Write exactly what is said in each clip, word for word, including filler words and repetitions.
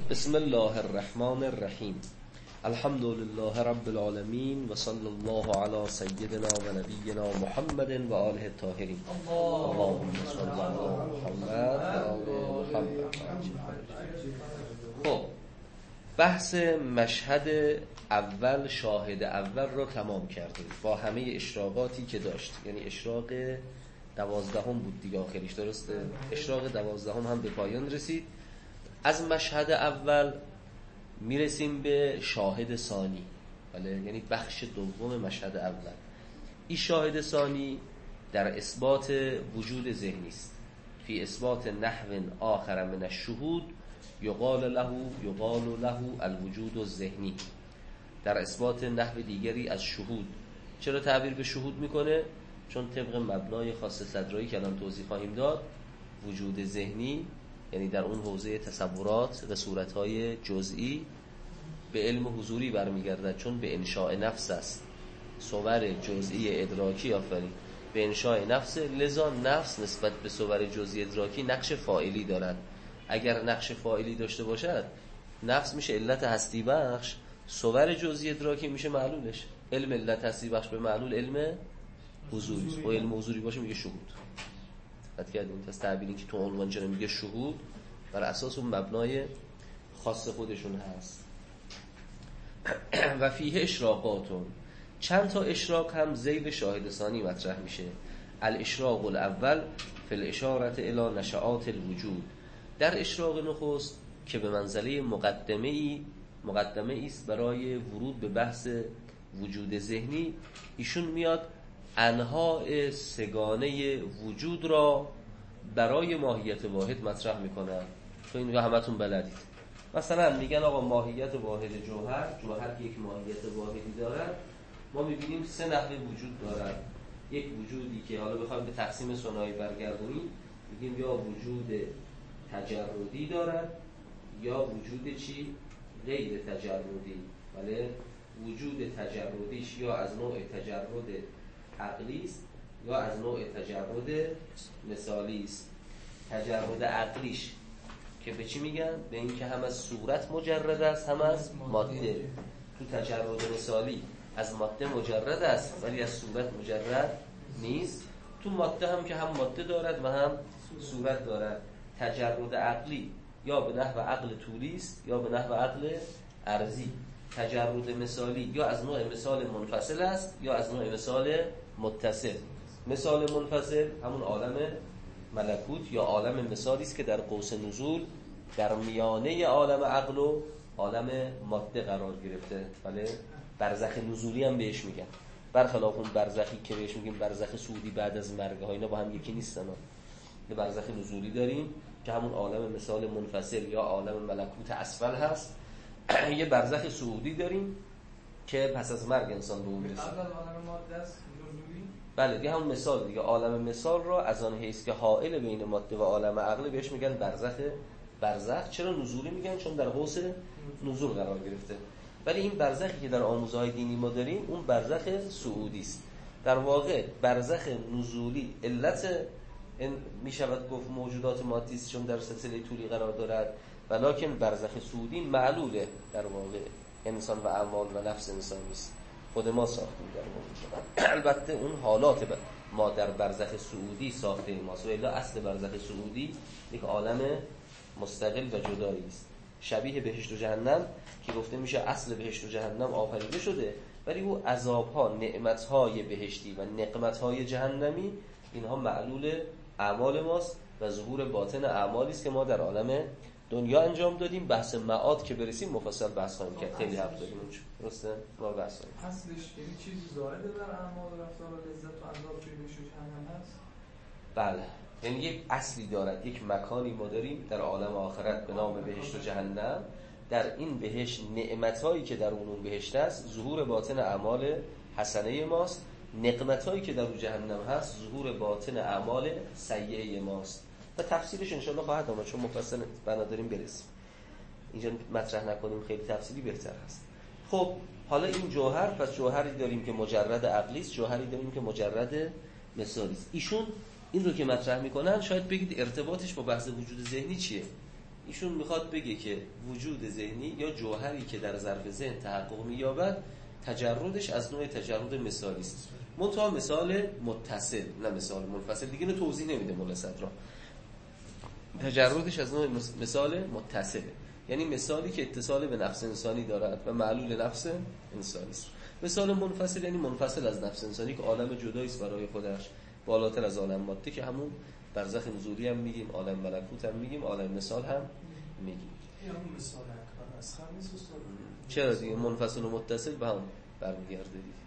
بسم الله الرحمن الرحیم. الحمد لله رب العالمین و صلی الله علی سیدنا و نبینا محمد و آله الطاهرین. اللهم صل علی محمد و آل محمد. خب بحث مشهد اول، شاهد اول رو تمام کردیم با همه اشراقاتی که داشت. یعنی اشراق دوازدهم بود دیگه آخریش، درسته؟ اشراق دوازدهم هم به پایان رسید. از مشهد اول میرسیم به شاهد ثانی، بله، یعنی بخش دوم مشهد اول. این شاهد ثانی در اثبات وجود ذهنی است. فی اثبات نحو آخر من الشهود یقال له یقال له الوجود الذهنی. در اثبات نحو دیگری از شهود. چرا تعبیر به شهود میکنه؟ چون طبق مبنای خاص صدرایی که الان توضیح خواهیم داد، وجود ذهنی یعنی در اون حوزه تصورات و صورتهای جزئی به علم حضوری برمیگردد، چون به انشاء نفس است. صور جزئی ادراکی آفرین به انشاء نفس، لذا نفس نسبت به صور جزئی ادراکی نقش فاعلی دارد. اگر نقش فاعلی داشته باشد نفس میشه علت هستی بخش، صور جزئی ادراکی میشه معلولش. علم علت هستی بخش به معلول علم حضوری، و علم حضوری باشه میگه شهود. حد کردیم پس تعبیری که تو عنوان جنه میگه شهود بر اساس اون مبنای خاص خودشون هست. و فیه اشراقاتون، چند تا اشراق هم ذیل شاهد ثانی مطرح میشه. الاشراق الاول فی الاشارة الی نشآت الوجود. در اشراق نخست که به منزله مقدمه ای مقدمه است برای ورود به بحث وجود ذهنی، ایشون میاد انواع سگانه وجود را برای ماهیت واحد مطرح میکنن. تو این رو همتون بلدید. مثلا میگن آقا ماهیت واحد جوهر، جوهر یک ماهیت واحدی دارد. ما میبینیم سه نحوه وجود دارد. یک وجودی که حالا بخوایم به تقسیم ثنایی برگردونیم، میگیم یا وجود تجردی دارد یا وجود چی؟ غیر تجردی. بله، وجود تجردیش یا از نوع تجرد عقلی است یا از نوع تجرد مثالی است. تجرد عقلیش که به چی میگن؟ به این که هم از صورت مجرد است هم از ماده. تو تجرد مثالی از ماده مجرد است ولی از صورت مجرد نیست. تو ماده هم که هم ماده دارد و هم صورت دارد. تجرد عقلی یا به نحو عقل طولی است یا به نحو عقل عرضی. تجرد مثالی یا از نوع مثال منفصل است یا از نوع مثال متصل. مثال منفصل همون عالم ملکوت یا عالم مثالی است که در قوس نزول در میانه عالم عقل و عالم ماده قرار گرفته. بله، برزخ نزولی هم بهش میگن، برخلاف اون برزخی که بهش میگیم برزخ صعودی بعد از مرگ ها. اینا با هم یکی نیستن. یه برزخ نزولی داریم که همون عالم مثال منفصل یا عالم ملکوت اسفل هست. یه برزخ صعودی داریم که پس از مرگ انسان به اون میرسه. بله دیگه همون مثال دیگه. عالم مثال را از آن حیث که حائل بین ماده و عالم عقل بهش میگن برزخ برزخ. چرا نزولی میگن؟ چون در قوس نزول قرار گرفته. ولی این برزخی که در آموزهای دینی ما داریم اون برزخ صعودی است. در واقع برزخ نزولی علت میشود گفت موجودات مادی است چون در سلسله طولی قرار دارد، ولکن برزخ صعودی معلوله در واقع انسان و اعمال و نفس انسان نیست، خود ما ساختیم در واقع. البته اون حالات ما در برزخ صعودی ساخته ماست و الا اصل برزخ صعودی یک عالم مستقل و جدایی است، شبیه بهشت و جهنم که گفته میشه اصل بهشت و جهنم آفریده شده، ولی او عذابها، نعمتهای بهشتی و نقمتهای جهنمی اینها معلول اعمال ماست و ظهور باطن اعمالی است که ما در عالم دنیا انجام دادیم. بحث معاد که برسیم مفصل بحث خواهیم کرد. خیلی حرف داریم اونجا، درسته؟ ما بحث خواهیم. اصلش یعنی چیزی زائده بر اعمال و رفتار و لذت و عذاب توی بهشت و جهنم هست؟ بله، یعنی یک اصلی دارد، یک مکانی ما داریم در عالم آخرت به نام بهشت و جهنم. در این بهشت نعمتایی که در اون بهشت است ظهور باطن اعمال حسنه ماست، نقمتایی که در اون جهنم هست ظهور باطن اعمال سیئه ماست. و تفصیلش انشاءالله خواهد آمد چون مفصل بنا داریم برسیم. اینجا مطرح نکنیم خیلی تفصیلی بهتر هست. خب حالا این جوهر، پس جوهری داریم که مجرد عقلی است، جوهری داریم که مجرد مثالی است. ایشون این رو که مطرح میکنن شاید بگید ارتباطش با بحث وجود ذهنی چیه؟ ایشون میخواد بگه که وجود ذهنی یا جوهری که در ظرف ذهن تحقق مییابد تجردش از نوع تجرد مثالی است. منتها مثال متصل نه مثال منفصل دیگه، اینو توضیح نمیده مولا صدرا. تجردش از نوع مثال متصله، یعنی مثالی که اتصال به نفس انسانی دارد و معلول نفس انسانی است. مثال منفصل یعنی منفصل از نفس انسانی که عالم جدایی است برای خودش، بالاتر از عالم ماده که همون برزخ نزولی هم میگیم، عالم ملکوت هم میگیم، عالم مثال هم میگیم. این همون مثال اکبر از خر نیست استاد؟ چرا دیگه منفصل و متصل به هم برمیگرده دیگه.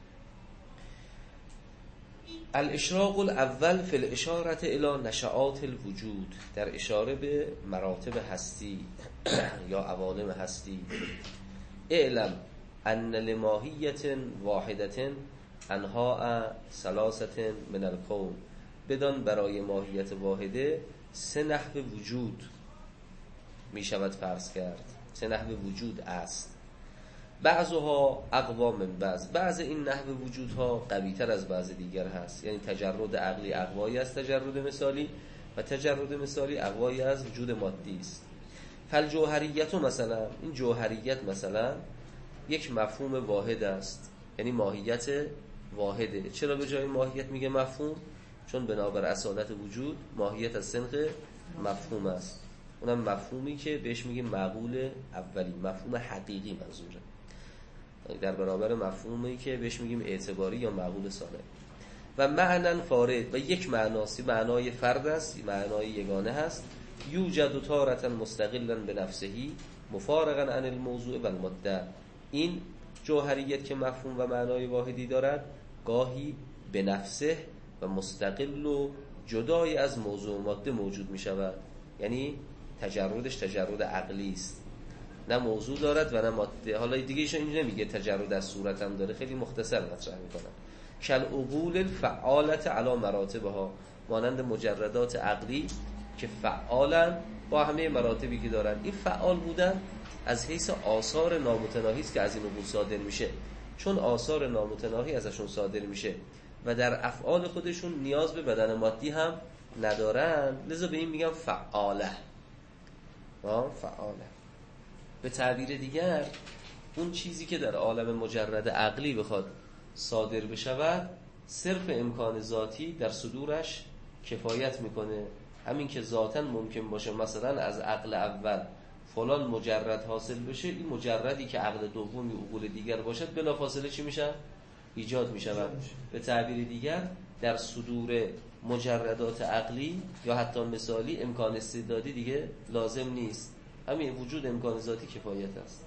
الاشراق الاول فی الاشاره الی نشآت الوجود، در اشاره به مراتب هستی یا عوالم هستی. اعلم ان لماهیت واحدة انواع ثلاثة من الکون، بدان برای ماهیت واحده سه نحو وجود می شود فرض کرد، سه نحو وجود است. بعضها اقوا من بعض، بعض این نحو وجودها قوی تر از بعض دیگر هست. یعنی تجرد عقلی اقوایی از تجرد مثالی و تجرد مثالی اقوایی از وجود مادی است. فالجوهریت مثلا، این جوهریت مثلا یک مفهوم واحد است، یعنی ماهیت واحده. چرا به جای ماهیت میگه مفهوم؟ چون بنابر اصالت وجود ماهیت از سنخ مفهوم است. اونم مفهومی که بهش میگیم معقول اولی، مفهوم حقیقی منظوره، در برابر مفهومی که بهش میگیم اعتباری یا معقول ثانی. و معنی فارد، و یک معناسی، معنای فرد است، معنای یگانه هست. یوجد تارة مستقلا بنفسه مفارقا عن الموضوع و الماده، این جوهریت که مفهوم و معنای واحدی دارد گاهی به نفسه و مستقل و جدای از موضوع ماده موجود می شود. یعنی تجردش تجرد عقلی است، نه موضوع دارد و نه ماده. حالا دیگه ایشون اینجا نمیگه تجرد از صورت هم داره، خیلی مختصر مطرح میکنن. کل عقول الفعالت علی مراتبها، مانند مجردات عقلی که فعالن با همه مراتبی که دارن. این فعال بودن از حیث آثار نامتناهی است که از این عقول صادر میشه، چون آثار نامتناهی ازشون صادر میشه و در افعال خودشون نیاز به بدن مادی هم ندارن، لذا به این میگن فعاله. ها فعاله. به تعبیر دیگر اون چیزی که در عالم مجرد عقلی بخواد صادر بشود صرف امکان ذاتی در صدورش کفایت میکنه. همین که ذاتاً ممکن باشه مثلا از عقل اول فلان مجرد حاصل بشه، این مجردی که عقل دوم یا عقول دیگر باشد بلافاصله چی میشه؟ ایجاد میشود. به تعبیر دیگر در صدور مجردات عقلی یا حتی مثالی امکان استعدادی دیگه لازم نیست، همین وجود امکان ذاتی کفایت است.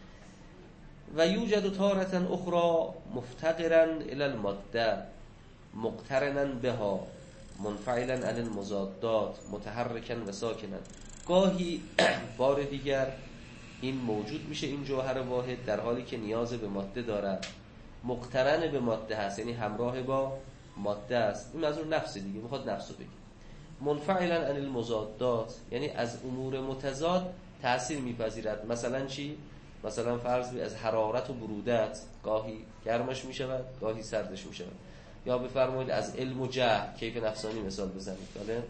و یوجد تارة اخرى مفتقرا الی الماده مقترنا بها منفعلا عن المضادات متحرکا و ساکنا، گاهی بار دیگر این موجود میشه، این جوهر واحد در حالی که نیاز به ماده دارد، مقترن به ماده هست، یعنی همراه با ماده است. این منظور نفس دیگه، میخواد نفسو بگه. منفعلا عن المضادات، یعنی از امور متضاد تأثیر میپذیرد. مثلا چی؟ مثلا فرض بی از حرارت و برودت، گاهی گرمش میشود گاهی سردش میشود. یا بفرمایید از علم و جهل، کیف نفسانی مثال بزنید. بله؟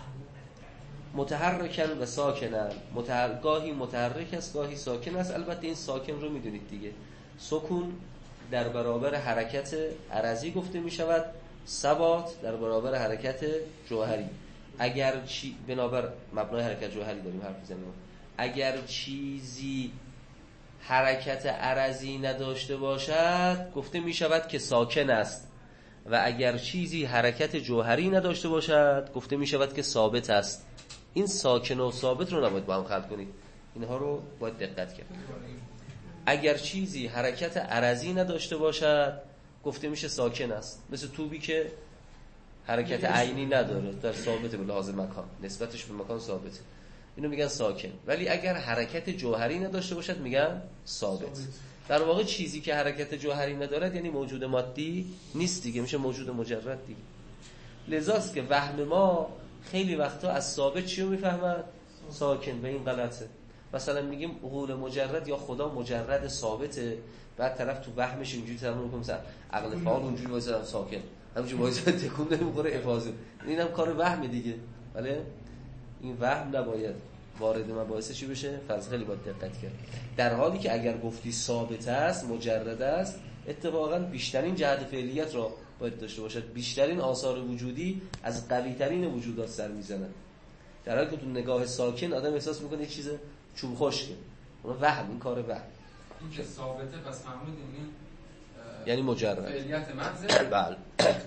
متحرکن و ساکنن، متحر... گاهی متحرک است گاهی ساکن است. البته این ساکن رو میدونید دیگه، سکون در برابر حرکت عرضی گفته میشود، ثبات در برابر حرکت جوهری. اگر چی بنابر مبنای حرکت جوهری داریم حرف میزنیم، اگر چیزی حرکت عرضی نداشته باشد گفته میشود که ساکن است، و اگر چیزی حرکت جوهری نداشته باشد گفته میشود که ثابت است. این ساکن و ثابت رو نباید با هم خلط کنید، اینها رو باید دقت کرد. اگر چیزی حرکت عرضی نداشته باشد گفته میشه ساکن است، مثل توبی که حرکت عینی نداره، در ثابت به لحاظ مکان، نسبتش به مکان ثابته، اینو میگن ساکن. ولی اگر حرکت جوهری نداشته باشد میگن ثابت. در واقع چیزی که حرکت جوهری ندارد یعنی موجود مادی نیست دیگه، میشه موجود مجرد دیگه. لذاست که وهم ما خیلی وقتا از ثابت چی رو میفهمد؟ ساکن. و این غلطه. مثلا میگیم عقول مجرد یا خدا مجرد ثابته، بعد طرف تو وهمش اینجوری تمام میکنه مثلا عقل فعال اونجوری وایسادم ساکن، همینجوری وایساد تکون نمیخوره افاضه، اینم کار وهم دیگه. بله این وهم نباید وارد مباحث چی بشه؟ فرض خیلی باید دقت کرد. در حالی که اگر گفتی ثابت است، مجرد است، اتفاقا بیشترین جهت فعلیت را باید داشته باشد. بیشترین آثار وجودی از قوی‌ترین وجودات سر میزنن. در حالی که تو نگاه ساکن آدم احساس میکنه یه چیز چوب خشکه، اون وهم، این کار وهم. این که ثابته پس فهمیدیم این یعنی مجرد فعلیت محض. بله.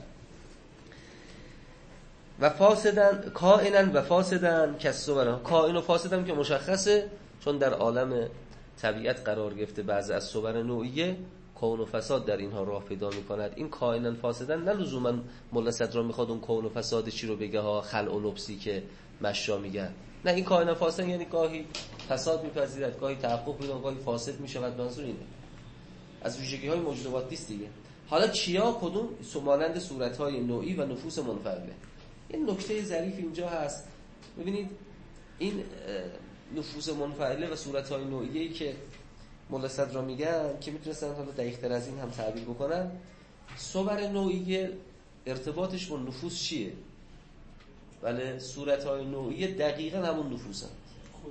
و فاسدن کائنن و فاسدن کسوبرن، کائن و فاسدن که مشخصه، چون در عالم طبیعت قرار گرفته بعضی از صور نوعیه کون و فساد در اینها راه پیدا میکند. این کائنن فاسدن نه لزوما ملا صدرا میخواد اون کون و فساد چی رو بگه ها، خلع و لبسی که مشا میگن، نه، این کائنن فاسدن یعنی گاهی فساد میپذیرد، گاهی تحقق پیدا، گاهی فاسد میشود. منظور اینه از ویژگی های موجود مادی است دیگه. حالا چیا کدوم مانند صورت های نوعی و نفوس منفعله. یه نکته ظریف اینجا هست، ببینید این نفوس منفعله و صورت های نوعیه‌ای که ملا صدرا میگن که میتونستن حالا دقیق‌تر از این هم تعبیر بکنن، صور نوعیه ارتباطش با نفوس چیه؟ بله، صورت های نوعیه دقیقاً همون نفوس هم.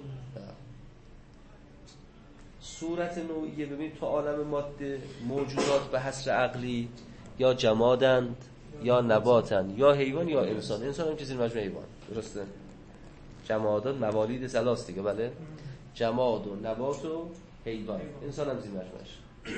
صورت نوعیه ببین تو عالم ماده موجودات به حصر عقلی یا جمادند یا نباتند یا حیوان یا انسان. انسان هم چیزی مجموعه حیوان، درسته؟ جمادات موالید ثلاث دیگه، بله، جماد و نبات و حیوان، انسان هم زیر مجموعش.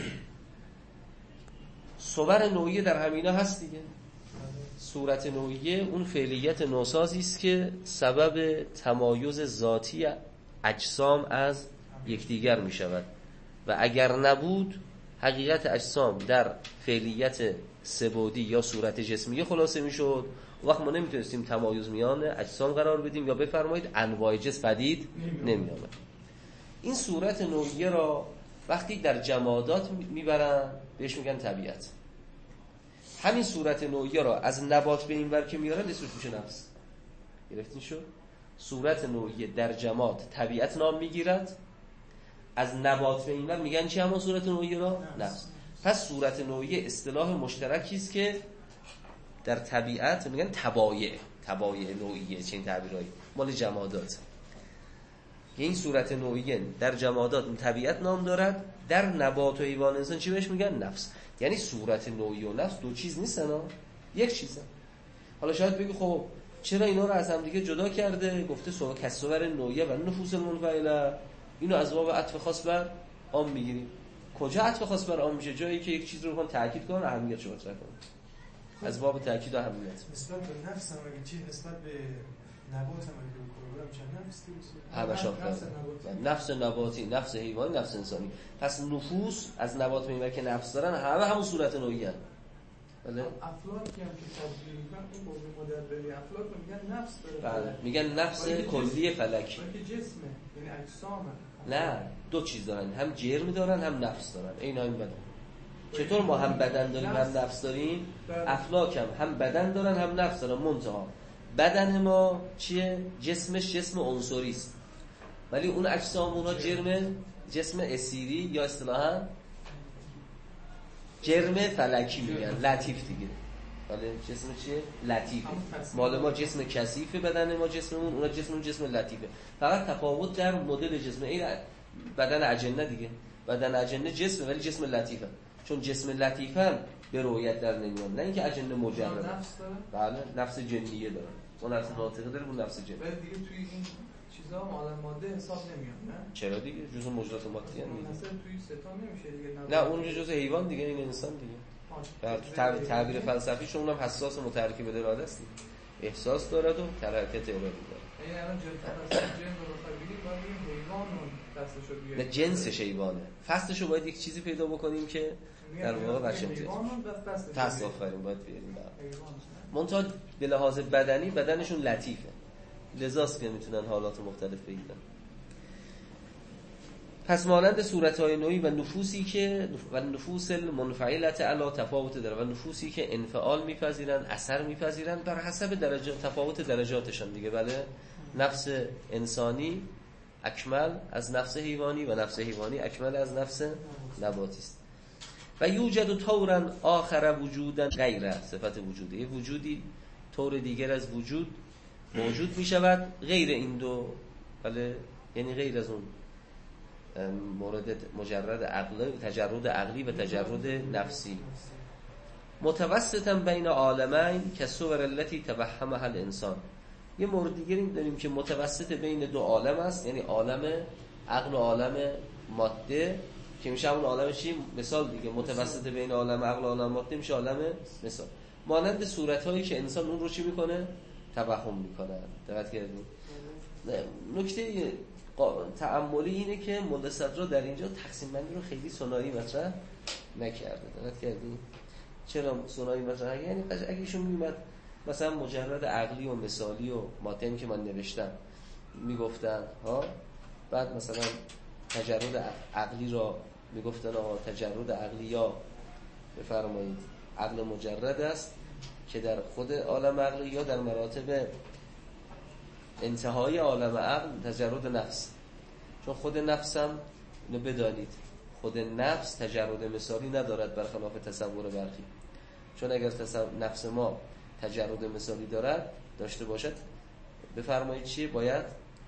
صور نوعیه در همینا هست دیگه. صورت نوعیه اون فعلیت نوسازی است که سبب تمایز ذاتی اجسام از یکدیگر می شود و اگر نبود حقیقت اجسام در فعلیت سه‌بعدی یا صورت جسمی خلاصه می شد. وقت ما نمیتونستیم تمایز میان اجسام قرار بدیم یا بفرمایید انواع جسم پدید نمی آمد. این صورت نوعیه را وقتی در جمادات میبرن بهش میگن طبیعت. همین صورت نوعیه را از نبات به این ور که میارن اسمش میشه نفس. گرفتین شد؟ صورت نوعیه در جماد طبیعت نام میگیرد، از نبات به این ور میگن چی همون صورت نوعیه را؟ نفس. پس صورت نوعیه اصطلاح مشترکی است که در طبیعت میگن طبایع، طبایع نوعیه، چه این تعبیرایی مال جمادات. این صورت نوعیه در جمادات طبیعت نام دارد، در نبات و حیوان انسان چی بهش میگن؟ نفس. یعنی صورت نوعی و نفس دو چیز نیستن ها، یک چیزن. حالا شاید بگی خب چرا اینا رو از هم دیگه جدا کرده؟ گفته سو کسور نوعیه و نفوس المنفعله، اینو از باب عطف خاص بر عام میگیریم. کجا عطف خاص بر عام میشه؟ جایی که یک چیز رو بخوام تاکید کنن، اهمیتش رو مطرح کنن. از باب تاکید و اهمیت. نسبت به نفس هم اگه چی نسبت به نبات هم اگه بکنم چه نفس نفس نفس نباتی، نفس حیوانی، نفس انسانی. پس نفوس از نبات میبره که نفس دارن، همه همون صورت نوعی هست. بله. افلاکی هم که تبدیل میکنن اون قول مدربی افلاک میگن نفس داره. بله. میگن نفس کلی فلک. که جسمه، یعنی اجسامه. نه، دو چیز دارن، هم جرم دارن هم نفس دارن. اینا این بدن. چطور ما هم بدن داریم هم نفس داریم؟ افلاک هم هم بدن دارن هم نفس دارن. منتها بدن ما چیه؟ جسمش جسم عنصری است، ولی اون اجسام اونها جرم جسم اسیری یا اصطلاحاً جرم فلکی میگن، لطیف دیگه. ولی جسم چیه؟ لطیفه. مال ما جسم کثیفه، بدن ما جسممون، اونها جسممون جسم لطیفه. فقط تفاوت در مدل جسم. این بدن اجنه دیگه، بدن اجنه جسمه ولی جسم لطیفه، چون جسم لطیفه به رویت در نمیاد، نه اینکه اجنه مجرد. نفس داره؟ بله، نفس جنیه داره. اون نفس ناطقه داره، اون نفس جنیه. ولی دیگه توی این چیزا عالم ماده حساب نمیاد، نه؟ چرا دیگه؟ جزء موجودات مادی ان دیگه. مثلا توی ستا نمیشه دیگه. نه، اون جزء حیوان دیگه، این انسان دیگه. در تعبیر فلسفیش اونم حساس و متحرک به اراده است. احساس داره و حرکت ارادی داره. یعنی الان جنس جن رو بخوای بگیم باید بگیم حیوان فصلشو بیاریم. نه، جنسش حیوانه. فصلشو باید یک چیزی پیدا بکنیم که در واقع بچه امتیاز فصل آفرین باید بیاریم. منتها به لحاظ بدنی بدنشون لطیفه، لذاست که میتونن حالات مختلف بگیرن. پس مانند صورت‌های نوعی و نفوسی که و نفوس المنفعلت علی تفاوت داره و نفوسی که انفعال میپذیرن، اثر میپذیرن بر حسب درجه تفاوت درجاتشان دیگه. بله، نفس انسانی اکمل از نفس حیوانی و نفس حیوانی اکمل از نفس نباتی است. و یوجد طورا آخر وجودا غیر صفت وجوده، یه وجودی طور دیگر از وجود موجود می شود غیر این دو بله، یعنی غیر از اون مورد مجرد عقلی، تجرد عقلی و تجرد نفسی. متوسطا بین عالمین که صور التي توهمها الانسان. یه مورد دیگری داریم که متوسط بین دو عالم است، یعنی عالم عقل و عالم ماده که میشه همون عالم چی؟ مثال دیگه. متوسط بین عالم عقل و عالم ماده میشه عالم مثال، مانند صورت‌هایی که انسان اون رو چی میکنه؟ توهم میکنه. دقت کردید؟ نکته تأملی اینه که ملا صدرا در اینجا تقسیم بندی رو خیلی ثنایی مطرح نکرده. دقت کردید؟ چرا ثنایی مطرح نکرده؟ یعنی اگه ایشون میومد مثلا مجرد عقلی و مثالی و ماتن که من نوشتم میگفتن ها، بعد مثلا تجرد عقلی را میگفتن آقا تجرد عقلی یا بفرمایید عقل مجرد است که در خود عالم عقلی یا در مراتب انتهای عالم عقل تجرد نفس. چون خود نفسم اینو بدانید خود نفس تجرد مثالی ندارد برخلاف تصور برخی. چون اگر تصور نفس ما تجرد مثالی دارد داشته باشد بفرمایید چیه؟ باید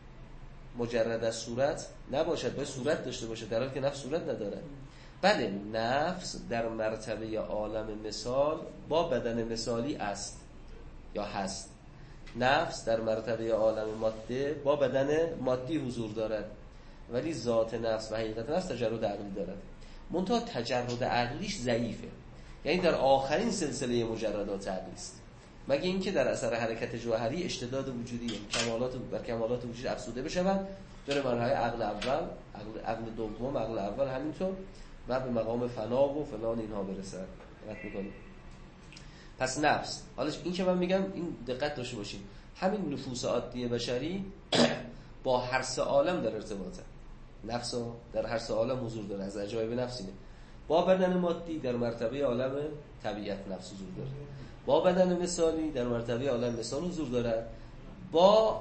مجرد از صورت نباشد، باید صورت داشته باشد، در حالی که نفس صورت ندارد. بله، نفس در مرتبه عالم مثال با بدن مثالی است یا هست. نفس در مرتبه عالم ماده با بدن مادی حضور دارد، ولی ذات نفس و حقیقت نفس تجرد عقلی دارد. منتها تجرد عقلیش ضعیفه، یعنی در آخرین سلسله مجردات عقلی است، مگه اینکه در اثر حرکت جوهری اشتداد وجودی کمالات بر کمالات وجود افزوده بشوند. داره مرحله عقل اول، عقل, عقل دوم، عقل اول همینطور و به مقام فنا و فلان اینها برسد. دقت می‌کنید؟ پس نفس، حالا این که من میگم این دقت داشته باشید، همین نفوس عادی بشری با هر سه عالم در ارتباطه. نفس در هر سه عالم حضور داره، از عجایب نفس اینه. با بدن مادی در مرتبه عالم طبیعت نفس حضور داره، با بدن مثالی در مرتبه عالم مثال حضور دارد، با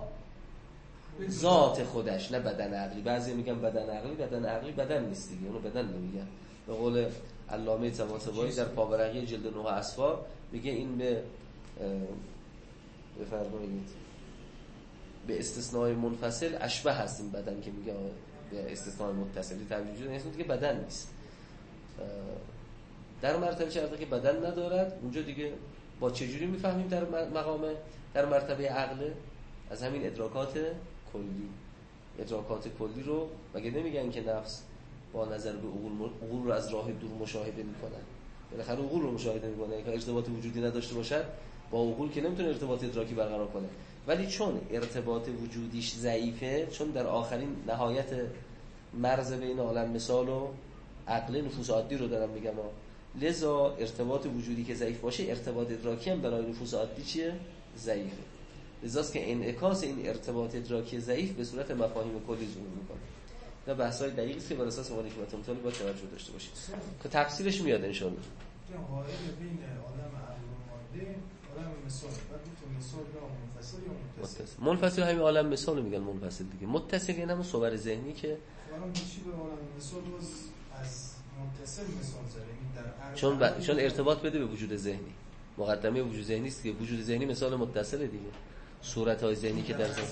ذات خودش، نه بدن عقلی. بعضی میگن بدن عقلی، بدن عقلی بدن نیست دیگه، اونو بدن نمیگن. به قول علامه طباطبایی در پاورقی جلد نه اسفار میگه این به بفرمایید به استثناء منفصل اشبه هست این بدن که میگه به استثناء متصلی تبدیل شده، یعنی دیگه بدن نیست. در مرتبه چرته که بدن ندارد، اونجا دیگه با چجوری میفهمیم در مقام در مرتبه عقل؟ از همین ادراکات کلی. ادراکات کلی رو مگه نمیگن که نفس با نظر به عقول عقول رو از راه دور مشاهده میکنن؟ بالاخره عقول رو مشاهده میکنه که ارتباط وجودی نداشته باشد با عقول که نمیتونه ارتباط ادراکی برقرار کنه. ولی چون ارتباط وجودیش ضعیفه، چون در آخرین نهایت مرز بین عالم مثال و عقل نفوس عادی رو دارم میگم، لذا ارتباط وجودی که ضعیف باشه ارتباط ادراکی هم برای نفوس عادی چیه؟ ضعیفه. لذاست که انعکاس این ارتباط ادراکی ضعیف به صورت مفاهیم کلی ظهور میکنه. نه بحث‌های دقیقی است که بر اساس اون حکمت مطالعه با توجه داشته باشید که تفسیرش میاد ان شاء الله. حائل بین عالم عقل و ماده عالم مثال، بعد تو مثال یا منفصل یا متصل. منفصل همین عالم مثال میگن منفصل دیگه. متصل یعنی همون صور ذهنی که الان چی به عالم مثال از متصل مثال زدیم در چون ب... چون ارتباط بده به وجود ذهنی. مقدمه وجود ذهنی است که وجود ذهنی مثال متصل دیگه. صورت‌های ذهنی که در ذهن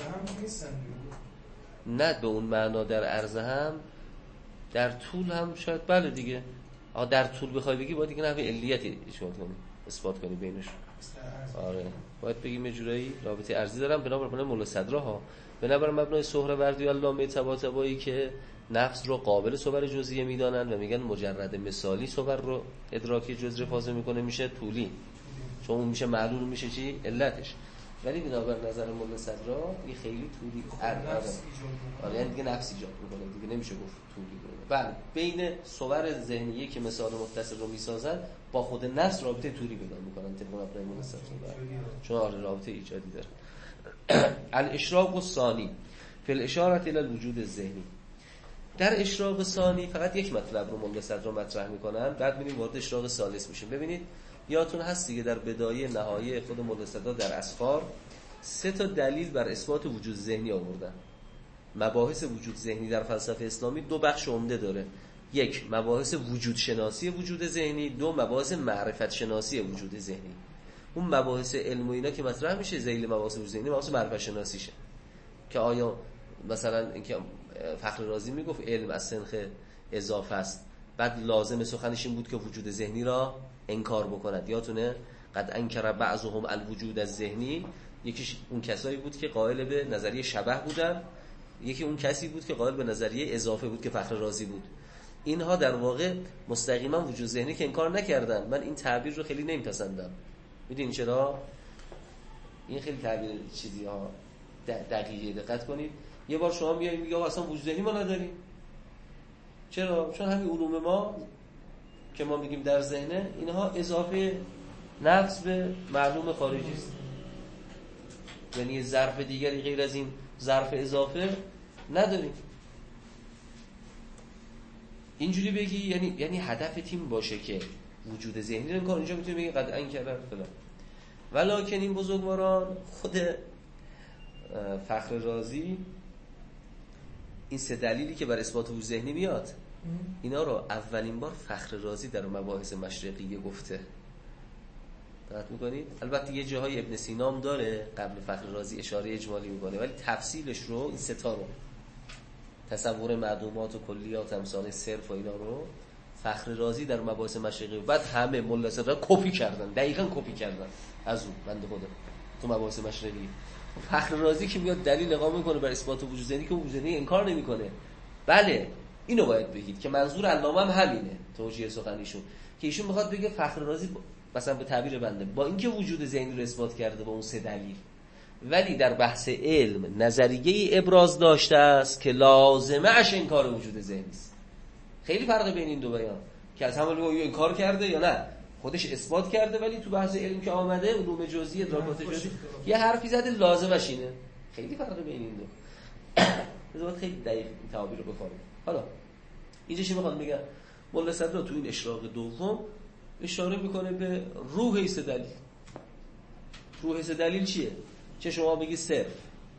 نه به اون معنا در عرض هم، در طول هم شاید بله دیگه. آ در طول بخوای بگی باید دیگه نحوه علیتی اشاره کنی، اثبات کنی بینش. آره باید بگیم یه جورایی رابطه ارزی دارم بنا بر ملا صدرا ها، بنا بر مبنای سهروردی و علامه طباطبایی که نفس رو قابل صور جزئیه میدانن و میگن مجرد مثالی صور رو ادراکی جزئی فاز میکنه میشه طولی، چون اون میشه معلول میشه چی علتش. ولی بنابر نظر ملا صدرا این خیلی طولی نفس آره یعنی دیگه نفس ایجاد میکنه دیگه، نمیشه گفت طولی کنه. بله بین صور ذهنیه که مثال متصل رو میسازن با خود نفس رابطه طولی پیدا میکنن طبق مبنای ملا صدرا، چون آره رابطه ایجادی داره. الاشراق الثانی فی الاشاره الی الوجود الذهنی. در اشراق ثانی فقط یک مطلب رو ملا صدرا مطرح میکنن، بعد میریم وارد اشراق ثالث میشیم. ببینید یادتون هست دیگه در بدایه نهایی خود ملا صدرا در اسفار سه تا دلیل بر اثبات وجود ذهنی آوردن. مباحث وجود ذهنی در فلسفه اسلامی دو بخش عمده داره، یک مباحث وجود شناسی وجود ذهنی، دو مباحث معرفت شناسی وجود ذهنی. اون مباحث علم و اینا که مطرح میشه ذیل مباحث وجود ذهنی مباحث معرفت شناسیشه که آیا مثلا اینکه فخر رازی میگفت علم از سنخ اضافه است، بعد لازم سخنش این بود که وجود ذهنی را انکار بکند. یادتونه قد انکر بعضهم الوجود الذهنی، یکیش اون کسایی بود که قائل به نظریه شبح بودن، یکی اون کسی بود که قائل به نظریه اضافه بود که فخر رازی بود. اینها در واقع مستقیما وجود ذهنی که انکار نکردن. من این تعبیر رو خیلی نمیپسندم. میدونین چرا؟ این خیلی تعبیر چیزی ها دقیقه، دقت کنید. یه بار شما میایید میگه اصلا وجود ذهنی ما نداریم. چرا؟ چون همین علوم ما که ما میگیم در ذهنه، اینها اضافه نفس به معلوم خارجی است. یعنی ظرف دیگری غیر از این ظرف اضافه نداریم. اینجوری بگی یعنی یعنی هدف تیم باشه که وجود ذهنی رو انکار. اینجا میتونی بگی قد انکر فلان. ولکن این بزرگواران، خود فخر رازی، این سه دلیلی که بر اثبات وجود ذهنی میاد، اینا رو اولین بار فخر رازی در مباحث مشرقیه گفته. دقت میکنید؟ البته یه جاهای ابن سینا هم داره قبل فخر رازی اشاره اجمالی میکنه، ولی تفصیلش رو این سه تا رو، تصور معدومات و کلیات امثال صرف و اینا رو فخر رازی در مباحث مشرقی، بعد همه ملا صدرا کپی کردن، دقیقاً کپی کردن از اون بنده خدا تو مباحث مشرقی. فخر رازی که میاد دلیل اقامه میکنه بر اثبات وجود ذهنی که وجود ذهنی انکار نمیکنه. بله اینو باید بگید که منظور علامه هم همینه، توجیه سخنیشون، که ایشون میخواد بگه فخر رازی مثلا به تعبیر بنده با اینکه وجود ذهنی رو اثبات کرده با اون سه دلیل، ولی در بحث علم نظریه ابراز داشته است که لازمه اش انکار وجود ذهنی است. خیلی فرق بین این دو بیان که از همون لحاظ انکار کرده یا نه خودش اثبات کرده، ولی تو بحث علم که آمده علوم جزئی ادراکات جزئی یه حرفی زده لازمش اینه. خیلی فرق بین این دو. لازم خیلی دقیق این تعابیر رو بفهمید. حالا اینجا چی میخوام بگم؟ ملا صدرا تو این اشراق دوم اشاره میکنه به روح این سه دلیل. روح این سه دلیل چیه؟ چه شما بگی صرف،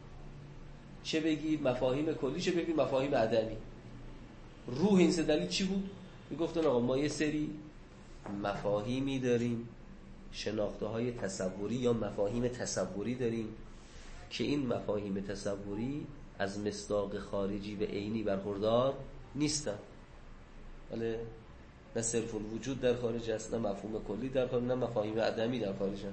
چه بگی مفاهیم کلی، چه بگی مفاهیم عدمی. روح این سه دلیل چی بود؟ میگفتن آقا ما یه سری مفاهیمی داریم، شناخته های تصوری یا مفاهیم تصوری داریم که این مفاهیم تصوری از مصداق خارجی و عینی برخوردار نیستن. بله، نه صرف الوجود در خارج است، نه مفهوم کلی در خارج، نه مفاهیم عدمی در خارج است.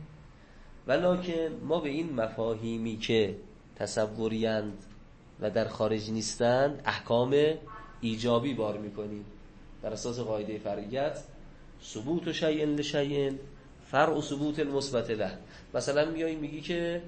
ولکن ما به این مفاهیمی که تصوریند و در خارج نیستند احکام ایجابی بار میکنیم بر اساس قاعده فرعیت ثبوت شیء لشیء فرع ثبوت المثبت له. مثلا میای میگی که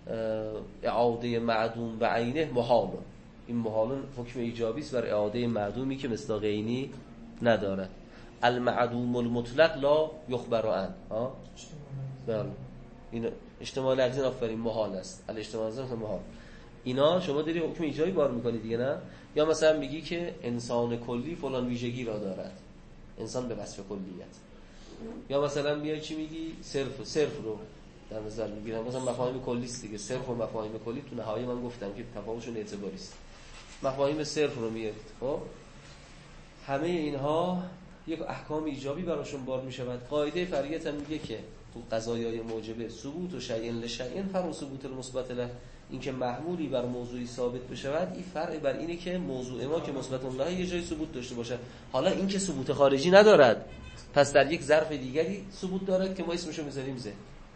اعاده معدوم به عینه محال، این محال حکم ایجابی است بر اعاده معدومی که مصداق عینی ندارد. المعدوم المطلق لا یخبر عنه. ها بله، این اجتماع لفظی آفرین محال است، الاجتماع لفظی محال. اینا شما داری حکم ایجابی بار میکنی دیگه، نه؟ یا مثلا میگی که انسان کلی فلان ویژگی را دارد، انسان به وصف کلیت. یا مثلا میای چی میگی؟ صرف صرف رو در نظر میگیرم، مثلا مفاهیم کلی است دیگه. صرف و مفاهیم کلی تو نهایی من گفتم که تفاوتشون اعتباری است. مفاهیم صرف رو میارید، خب همه اینها یک احکام ایجابی براشون بار میشود. قاعده فرعیت هم میگه که تو قضایای موجبه ثبوت و شیء لشیء فرع ثبوت المثبت له، این که محمولی بر موضوعی ثابت بشود این فرع بر اینه که موضوع ما که مثبت الله یه جای ثبوت داشته باشه. حالا این که ثبوت خارجی ندارد، پس در یک ظرف دیگری ثبوت دارد که ما اسمشو میذاریم ذهن.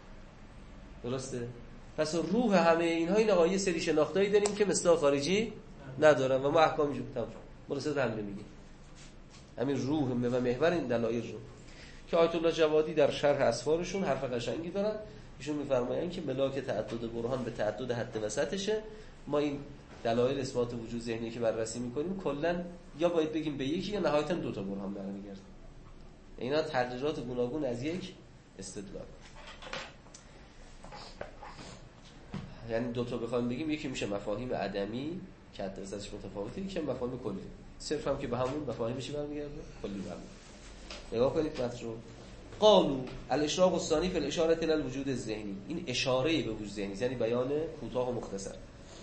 درسته؟ پس روح همه اینها این آقای سری شناختایی داریم که مصداق خارجی ندارن و ما احکام جو تمام مرسد هم نمیگیم. همین روح و محور این دلایل رو که آیت الله جوادی در شرح اسفارشون حرف قشنگی دارن. ایشون میفرمایند که ملاک تعدد برهان به تعدد حد وسطشه. ما این دلایل اثبات وجود ذهنی که بررسی میکنیم کلا یا باید بگیم به یکی یا نهایتا دو تا برهان برمیگرده. اینا تقریرات گوناگون از یک استدلال. یعنی دو تا بخوایم بگیم، یکی میشه مفاهیم عدمی که حد وسطش متفاوته، یکی مفاهیم کلی. صرف هم که به همون مفاهیمش برمیگرده، کلی برمیگرده. نگاه کنید متن رو. قالو الاشراق الثانی فی الاشاره الی الوجود الذهنی. این اشاره به وجود ذهنی یعنی بیان کوتاه و مختصر.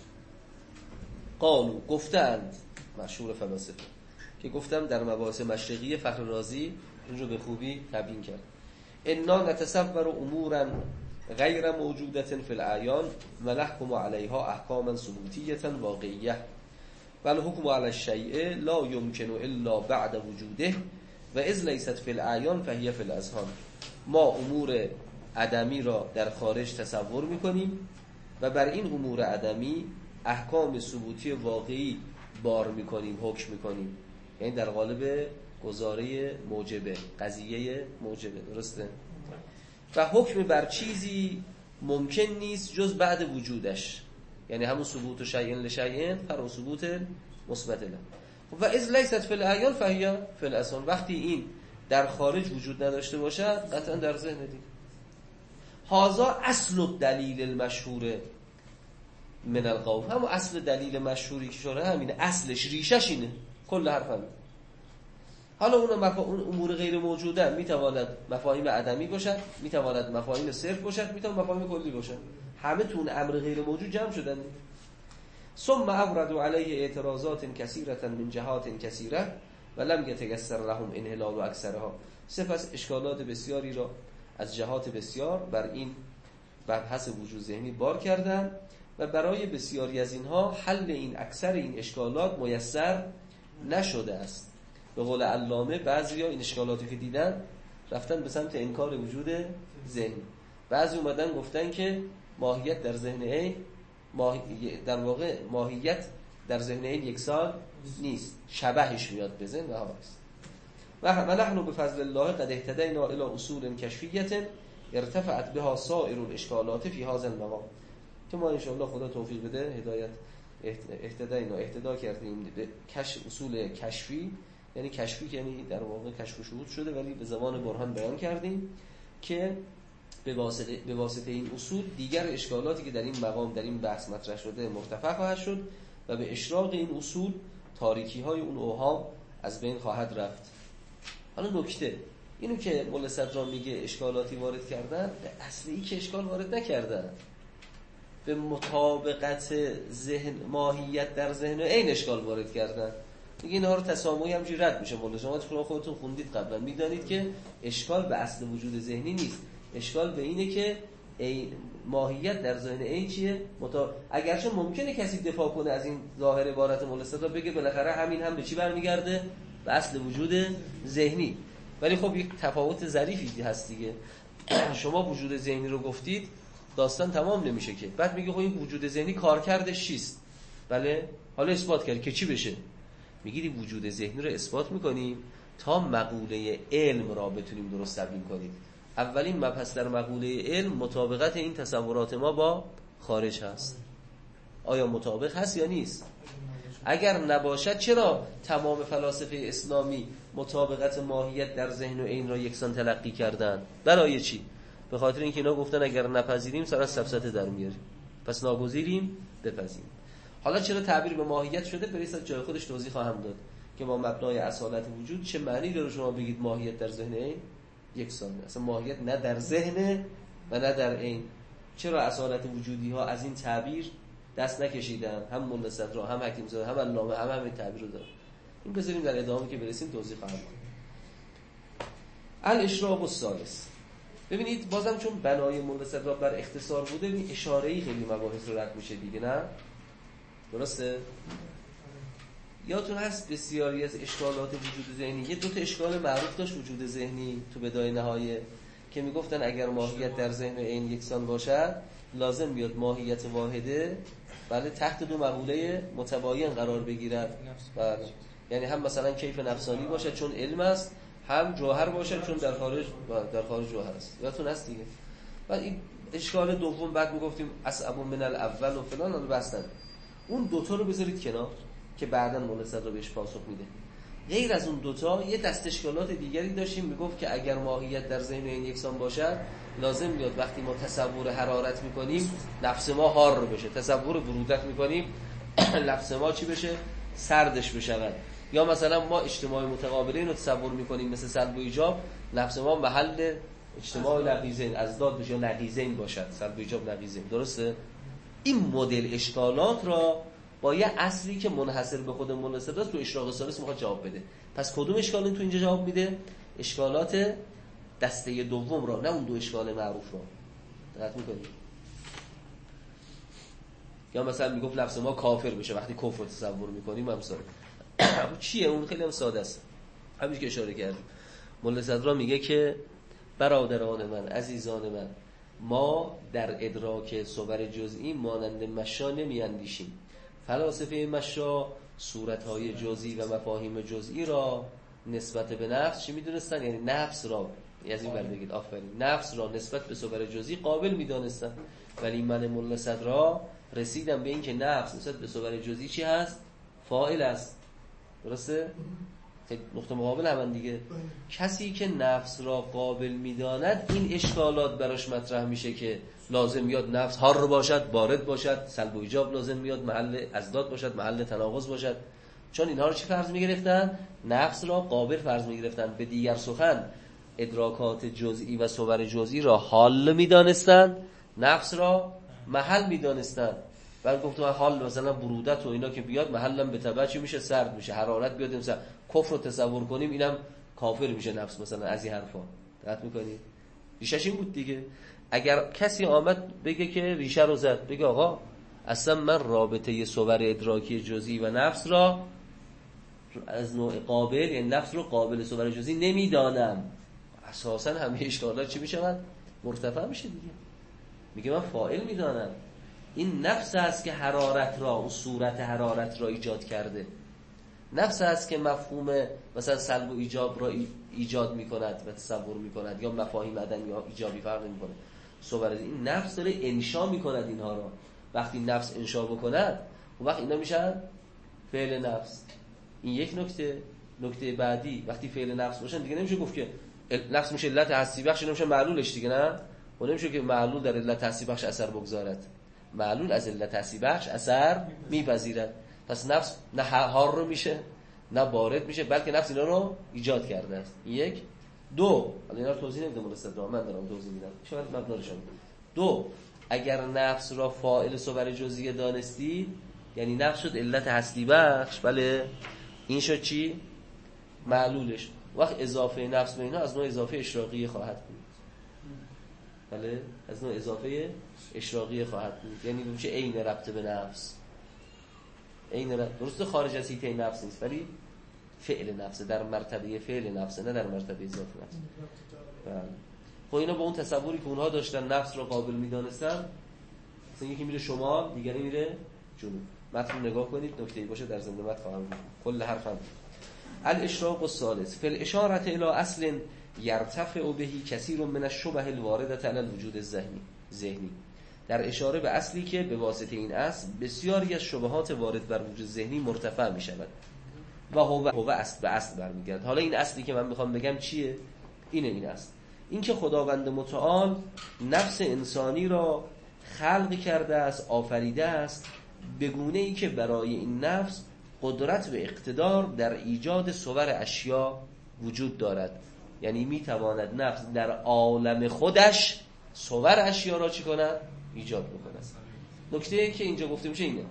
قالو گفتند، مشهور فلاسفه که گفتم در مباحث مشرقی فخر رازی این رو به خوبی تبیین کرد. انا نتصور امورا غیر موجودت فی الاعیان و نحکم علیها احکاما ثبوتیه واقعیه و الحکم علی الشیء لا یمکن الا بعد وجوده و اذ لیست فی الاعیان فهی فی الاذهان. ما امور عدمی را در خارج تصور میکنیم و بر این امور عدمی احکام ثبوتی واقعی بار میکنیم، حکم میکنیم، یعنی در قالب گزاره موجبه، قضیه موجبه، درسته؟ و حکم بر چیزی ممکن نیست جز بعد وجودش، یعنی همون ثبوت و شیء لشیء فرع ثبوت مثبت له. و اذ لیست فی الاعیان فهی فی الاذهان. وقتی این در خارج وجود نداشته باشد قطعا در ذهن دیگه. هذا اصل الدلیل المشهور من القول. همون اصل دلیل مشهوری که شده همینه، اصلش ریشش اینه، کل حرف همینه. حالا اون مفا... اون امور غیر موجوده میتواند مفاهیم عدمی باشد، میتواند مفاهیم صرف باشد، میتواند مفاهیم کلی باشد، همه تون امر غیر موجود جمع شدن. ثم اوردوا علیه اعتراضات کثیرة من جهات کثیره و لم یتیسر لهم انحلال اکثرها. سپس اشکالات بسیاری را از جهات بسیار بر این مبحث وجود ذهنی بار کردند و برای بسیاری از اینها حل این اکثر این اشکالات میسر نشده است. به قول علامه بعضیا این اشکالاتی که دیدن رفتن به سمت انکار وجود ذهنی. بعضی اومدن گفتن که ماهیت در ذهن این ماهی... در واقع ماهیت در ذهن این یکسان نیست، شبهش میاد به ذهن و هاست. و نحن بفضل الله قد اهتدینا الى اصول کشفیه ارتفعت بها سائر الاشکالات فی هذا المقام. که ما ان شاء الله خدا توفیق بده هدایت اهتدینا اهتدا کردیم به کشف اصول کشفی، یعنی کشفی که یعنی در واقع کشف و شهود شده ولی به زبان برهان بیان کردیم که به واسطه به واسطه این اصول دیگر اشکالاتی که در این مقام در این بحث مطرح شده مرتفع خواهد شد و به اشراق این اصول تاریکی های اون اوهام از بین خواهد رفت. حالا نکته اینو که مولا صدرا میگه اشکالاتی وارد کردن، به اصلی که اشکال وارد نکردن، به مطابقت ذهن ماهیت در ذهن عین اشکال وارد کردن. دیگه اینها رو تسامحی همجوری رد میشه. مولا شما خودتون خوندید قبلا، میدانید که اشکال به اصل وجود ذهنی نیست، اشکال به اینه که ای ماهیت در ذهن این چیه؟ متا... اگرچه ممکنه کسی دفاع کنه از این ظاهر عبارت مولا صدرا، بگه بالاخره همین هم به چی برمیگرده؟ به اصل وجود ذهنی. ولی خب یک تفاوت ظریفی هست دیگه. شما وجود ذهنی رو گفتید داستان تمام نمیشه که. بعد میگه خب این وجود ذهنی کارکردش چیست؟ بله حالا اثبات کرد که چی بشه؟ میگید وجود ذهنی رو اثبات میکنیم تا مقوله علم را بتونیم درست تبیین کنیم. اولین مبحث در مقوله علم مطابقت این تصورات ما با خارج هست. آیا مطابق هست یا نیست؟ اگر نباشد چرا تمام فلاسفه اسلامی مطابقت ماهیت در ذهن و عین را یکسان تلقی کردن؟ برای چی؟ به خاطر اینکه اینا گفتن اگر نپذیریم سر از سفسطه در میاریم، پس ناگزیریم بپذیریم. حالا چرا تعبیر به ماهیت شده؟ برایش از جای خودش توضیح خواهم داد که با مبنای اصالت وجود چه معنی داره شما بگید ماهیت در ذهن عین یکسانه. اصلا ماهیت نه در ذهن و نه در عین. چرا اصالت وجودی ها از این تعبیر دست نکشیدن؟ هم مولا صدرا، هم حکیم زاده، هم علامه، هم همین تعبیر رو دارن. این بذاریم در ادامه که برسیم توضیح خواهم داد. الاشراق الثالث. ببینید بازم چون بنای مولا صدرا بر اختصار بوده، این اشاره‌ای خیلی مباحث رو رد میشه دیگه، نه؟ درسته؟ یادتون هست بسیاری از اشکالات وجود ذهنی، یه دو تا اشکال معروف داشت وجود ذهنی تو بدایه نهایه که میگفتن اگر ماهیت در ذهن عین یکسان باشد لازم بیاد ماهیت واحده بله تحت دو مقوله متباین قرار بگیرد. بله یعنی هم مثلا کیف نفسانی باشد چون علم است، هم جوهر باشد چون در خارج در خارج جوهر است. یادتون هست دیگه. بعد این اشکال دوم بعد میگفتیم اصعب من الاول و فلان اون بستن. اون دوتا رو بذارید کنار که بعداً مولا صدرا بهش پاسخ میده. غیر از اون دوتا یه دست اشکالات دیگری داشتیم، میگفت که اگر ماهیت در ذهن این یکسان باشد لازم میاد وقتی ما تصور حرارت میکنیم نفس ما حار بشه، تصور برودت میکنیم نفس ما چی بشه؟ سردش بشود. یا مثلا ما اجتماع متقابلین رو تصور میکنیم مثل سلب و ایجاب، نفس ما محل اجتماع نقیضین ازداد بشه یا نقیضین باشد، سلب و ایجاب نقیضین. درسته؟ این مدل اشکالات را با یه اصلی که منحصر به خود مولا صدرا تو اشراق ثالث میخواد جواب بده. پس کدوم اشکال تو اینجا جواب میده؟ اشکالات دسته دوم را، نه اون دو اشکال معروف را. دقت میکنید؟ یا مثلا میگفت نفس ما کافر بشه وقتی کفر رو تصور میکنیم امثال. چیه اون؟ خیلی هم ساده است، همین که اشاره کردیم. مولا صدرا میگه که برادران من، عزیزان من، ما در ادراک صور جزئی مانند مشا نمیاندیشیم. فلاسفه مشا صورتهای جزئی و مفاهیم جزئی را نسبت به نفس چی میدونستن؟ یعنی نفس را، از این ور بگید آفرین، نفس را نسبت به صور جزئی قابل میدانستن. ولی من مولا صدرا رسیدم به این که نفس نسبت به صور جزئی چی هست؟ فاعل است. درسته؟ نقطه مقابل هم دیگه. کسی که نفس را قابل میداند این اشکالات براش مطرح میشه که لازم میاد نفس حار باشد، بارد باشد، سلب و ایجاب لازم میاد، محل ازداد باشد، محل تناقض باشد. چون اینها رو چی فرض میگرفتن؟ نفس را قابل فرض میگرفتن. به دیگر سخن ادراکات جزئی و صور جزئی را حال میدانستن، نفس را محل میدانستن. بعد گفتم حال مثلا برودت و اینا که بیاد محلم به تبع چی میشه؟ سرد میشه. حرارت بیاد مثلا کفر رو تصور کنیم اینم کافر میشه نفس، مثلا از این حرفا. دقت میکنید؟ ریشش این بود دیگه. اگر کسی آمد بگه که ریشه رو زد، بگه آقا اصلا من رابطه صور ادراکی جزئی و نفس را از نوع قابل، یعنی نفس رو قابل صور جزئی نمیدانم، اساسا همه اشکالات چی میشود؟ مرتفع میشه دیگه. میگه من فاعل میدانم. این نفس است که حرارت را، اون صورت حرارت را ایجاد کرده. نفس است که مفهوم مثلا سلب و ایجاب را ایجاد میکند و تصور میکند، یا مفاهیم عدمی یا ایجابی فرق نمیکنه. صور این نفس داره انشا میکند اینها را. وقتی نفس انشا بکند اون وقت اینا میشن فعل نفس. این یک نکته. نکته بعدی، وقتی فعل نفس باشن دیگه نمیشه گفت که نفس میشه علت هستی بخش، نمیشه معلولش دیگه. نه، و نمیشه که معلول در علت هستی بخش اثر بگذارد. معلول از علت هستی بخش اثر میپذیرد. پس نفس نه حار رو میشه نه بارد میشه، بلکه نفس اینا رو ایجاد کرده است. یک. دو، حالا اینا رو توضیح نمیدم، مستدام من دارم توضیح میدم، شاید مبناشون. دو، اگر نفس را فاعل صور جزئی دانستی، یعنی نفس شد علت هستی بخش، بله، این شد چی؟ معلولش. وقت اضافه نفس به اینا از نوع اضافه اشراقی خواهد بود. بله، از نوع اضافه اشراقی خواهد بود، یعنی میشه عین ربط به نفس. عین ربط درست خارج از حیطه نفس نیست، ولی فعل نفس، در مرتبه فعل نفس، نه در مرتبه اضافه نفس. بله. خب اینا با اون تصوری که اونها داشتن نفس رو قابل میدانستن، مثلا یکی میره شمال دیگری میره جنوب. متن نگاه کنید، نکته‌ای باشه در ضمن متن خواهم گفت. کل حرفم الاشراق الثالث فی الاشاره الی اصل یرتفع بهی کثیر من الشبه الوارده علی الوجود الذهنی ذهنی، در اشاره به اصلی که به واسطه این اصل بسیاری از شبهات وارد بر وجود ذهنی مرتفع می شود و هو هو اصل به اصل برمیگرد. حالا این اصلی که من میخوام بگم چیه؟ اینه. این اصل این که خداوند متعال نفس انسانی را خلق کرده است، آفریده است، به گونه‌ای که برای این نفس قدرت و اقتدار در ایجاد صور اشیا وجود دارد. یعنی میتواند نفس در عالم خودش صور اشیا را چی کند؟ ایجاد بکند. نکته که اینجا گفته میشه اینه،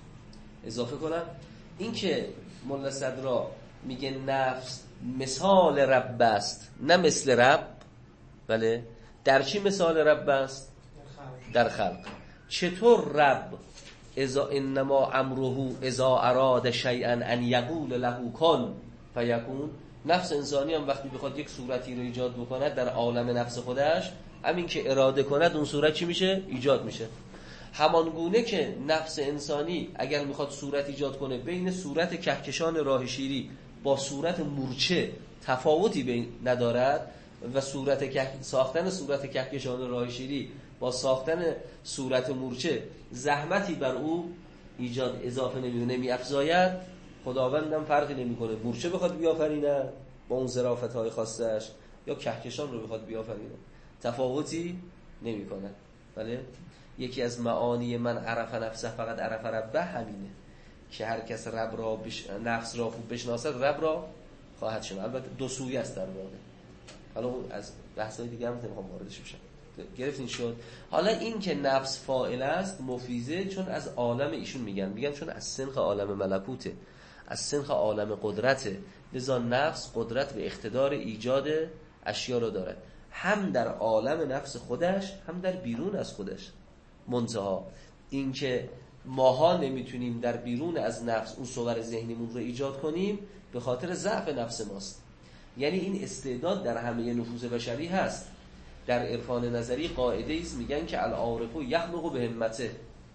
اضافه کنم، این که مولا صدرا میگه نفس مثال رب است نه مثل رب. بله، در چی مثال رب است؟ در خلق. چطور رب اذا انما امره اذا اراد شیئا ان یقول له کن فیکون، نفس انسانی هم وقتی بخواد یک صورتی رو ایجاد بکند در عالم نفس خودش، همین که اراده کند اون صورت چی میشه؟ ایجاد میشه. همان گونه که نفس انسانی اگر میخواد صورت ایجاد کنه، بین صورت کهکشان راه شیری با صورت مورچه تفاوتی بین ندارد و صورت که... ساختن صورت کهکشان راه شیری با ساختن صورت مورچه زحمتی بر او ایجاد اضافه نمیونه، نمیافزاید. خداوندم فرقی نمیکنه مورچه بخواد بیافرینه با اون ظرافت‌های خاصش یا کهکشان رو بخواد بیافرینه، تفاوتی نمیکنه. بله، یکی از معانی من عرف نفسه فقط عرف ربه همینه که هر کس رب را بش... نفس را خوب بشناسد رب را خواهد شناخت. البته دو سویه است در واقع. حالا از بحث‌های دیگه هم نمیخوام واردش بشم. گرفتین شد. حالا این که نفس فاعل است مفیزه، چون از عالم ایشون میگن میگن چون از سنخ عالم ملکوته، از سنخ عالم قدرته، لذا نفس قدرت و اقتدار ایجاد اشیا را دارد. هم در عالم نفس خودش هم در بیرون از خودش. منتها اینکه ماها نمیتونیم در بیرون از نفس اون صور ذهنیمون رو ایجاد کنیم به خاطر ضعف نفس ماست. یعنی این استعداد در همه نفوس بشری هست. در عرفان نظری قاعده ایست میگن که العارف یخلق به همته،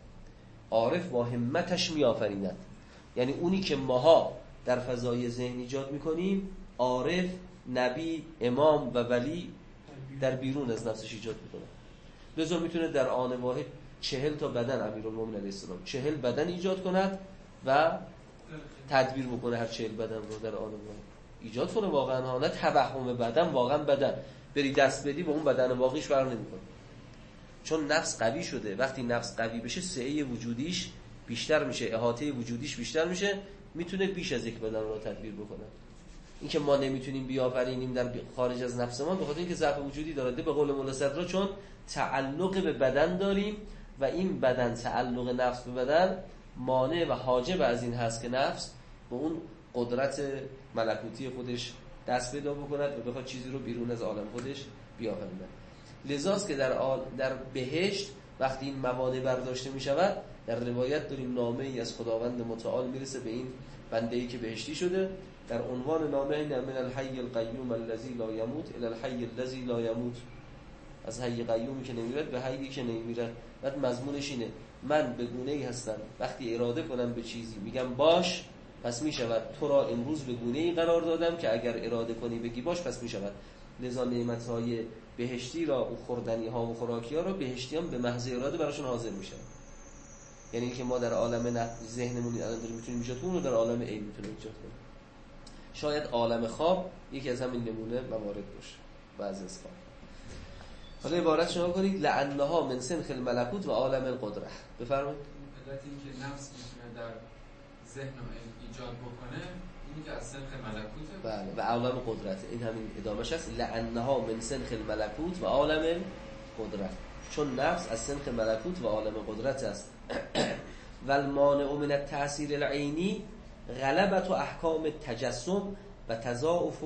عارف با همتش میآفریند. یعنی اونی که ماها در فضای ذهن ایجاد میکنیم، عارف، نبی، امام و ولی در بیرون از نفسش ایجاد میکنه. لذا میتونه در آن واحد چهل تا بدن، امیرالمومنین علیه السلام چهل بدن ایجاد کند و تدبیر بکنه هر چهل بدن رو در آن واحد ایجاد کنه. واقعا ها، نه توهم بدن، واقعا بدن بری دست بدی با اون بدن واقعیش فرق نمیکنه، چون نفس قوی شده. وقتی نفس قوی بشه سعه وجودیش بیشتر میشه، احاطه وجودیش بیشتر میشه، میتونه بیش از یک بدن رو تدبیر بکنه. این که ما نمیتونیم بیافرینیم در خارج از نفس ما به خاطر اینکه ضعف وجودی داره. به قول مولا صدرا چون تعلق به بدن داریم و این بدن، تعلق نفس به بدن مانع و حاجب از این هست که نفس به اون قدرت ملکوتی خودش دست پیدا بکند و بخواد چیزی رو بیرون از عالم خودش بیافریند. لذاست که در آل در بهشت وقتی این مواد برداشته می شود، در روایت داریم نامه ای از خداوند متعال میرسه به این بنده ای که بهشتی شده. در عنوان نامه این من الحی القیوم الذی لا یموت الی الحی الذی لا یموت، از حی قیومی که نمیرد به حیی که نمیرد. بعد مضمونش اینه من به گونه‌ای هستم وقتی اراده کنم به چیزی میگم باش پس میشود، تو را امروز به گونه‌ای قرار دادم که اگر اراده کنی بگی باش پس میشود. لذا نعمت‌های بهشتی را، اون خوردنی ها و خوراکی ها را بهشتیان به محض اراده براشون حاضر میشن. یعنی اینکه ما در عالم ذهنمون الان داریم میتونیم ایجاد کنیم، در عالم عین میتونیم ایجاد کنیم. شاید عالم خواب یکی از همین نمونه موارد باشه، بعضی از خواب. حالا عبارت شما کنید لعنها من سنخ الملکوت و عالم القدره. بفرمایید. علت این که نفس میتونه در ذهن ایجاد بکنه اینی که از سنخ ملکوته. بله، و عالم قدرت. این همین ادامهش هست، لعنها من سنخ الملکوت و عالم القدره، چون نفس از سنخ ملکوت و عالم قدرت است. و المانع من التأثیر العینی غلبت و احکام تجسم و تضاعف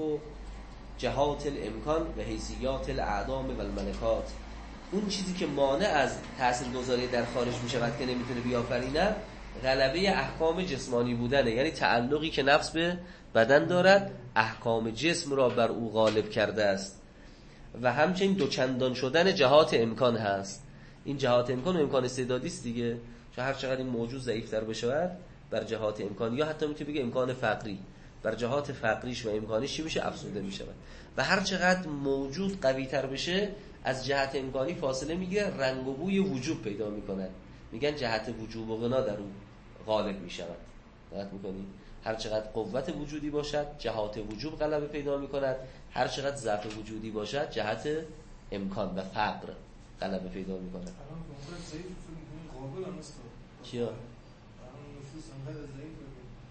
جهات الامکان و حیثیات الاعدام و الملکات. اون چیزی که مانع از تاثیرگذاری در خارج می شود که نمیتونه بیافرینه، غلبه احکام جسمانی بودنه. یعنی تعلقی که نفس به بدن دارد احکام جسم را بر او غالب کرده است. و همچنین دوچندان شدن جهات امکان هست. این جهات امکان و امکان استعدادی است دیگه، چون هر چقدر این موجود ضعیف‌تر بشه بر جهات امکان، یا حتی میتونه بگه امکان فقری، بر جهات فقریش و امکانیش چی میشه؟ افزوده میشه. و هر چقدر موجود قوی تر بشه از جهت امکانی فاصله میگیره، رنگ و بوی وجوب پیدا میکنه. میگن جهت وجوب و غنا در اون غالب میشود. دقت میکنی؟ هر چقدر قوت وجودی باشد جهات وجوب غلبه پیدا میکند، هر چقدر ضعف وجودی باشد جهت امکان و فقر غلبه پیدا میکنه. الان موقع ضعیف قابل هم است. چیا؟ الان نفوس انقدر ضعیفه.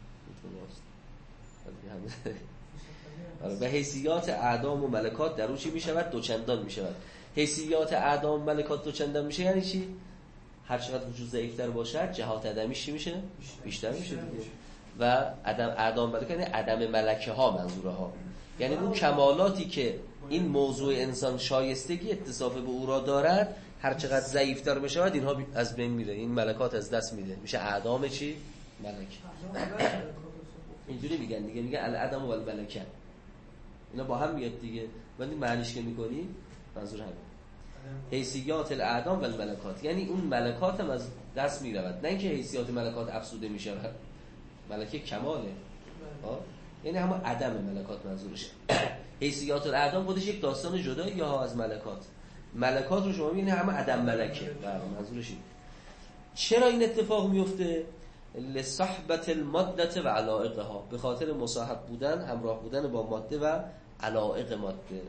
و حیثیات اعدام و ملکات در او چی می شود؟ دوچندان می شود. حیثیات اعدام و ملکات دوچندان میشه یعنی چی؟ هر چقدر وجود ضعیف‌تر باشد جهات عدمیش چی میشه؟ بیشتر میشه دیگه. و عدم اعدام ملکات یعنی عدم ملکه ها، منظوره ها، یعنی اون کمالاتی که این موضوع انسان شایستگی اتصاف به او را دارد هر چقدر ضعیف‌تر بشه اینها از بین میره، این ملکات از دست میده، میشه اعدام چی؟ ملکه. اینجوری میگن دیگه، میگن العدم و الملکه، اینا با هم میاد دیگه. ولی معنیش که میکنی منظور همین حیثیات الاعدام و الملکات، یعنی اون ملکات هم از دست میرود، نه اینکه حیثیات ملکات افسوده میشه. ملکه کماله، یعنی همون عدم ملکات منظورشه. حیثیات الاعدام خودش یک داستان جدایی یا از ملکات. ملکات رو شما میبینید همه عدم ملکه، بله منظورش این. چرا این اتفاق میفته؟ لصحبت الماده و علائقها، به خاطر مصاحب بودن، همراه بودن با ماده و علائق ماده.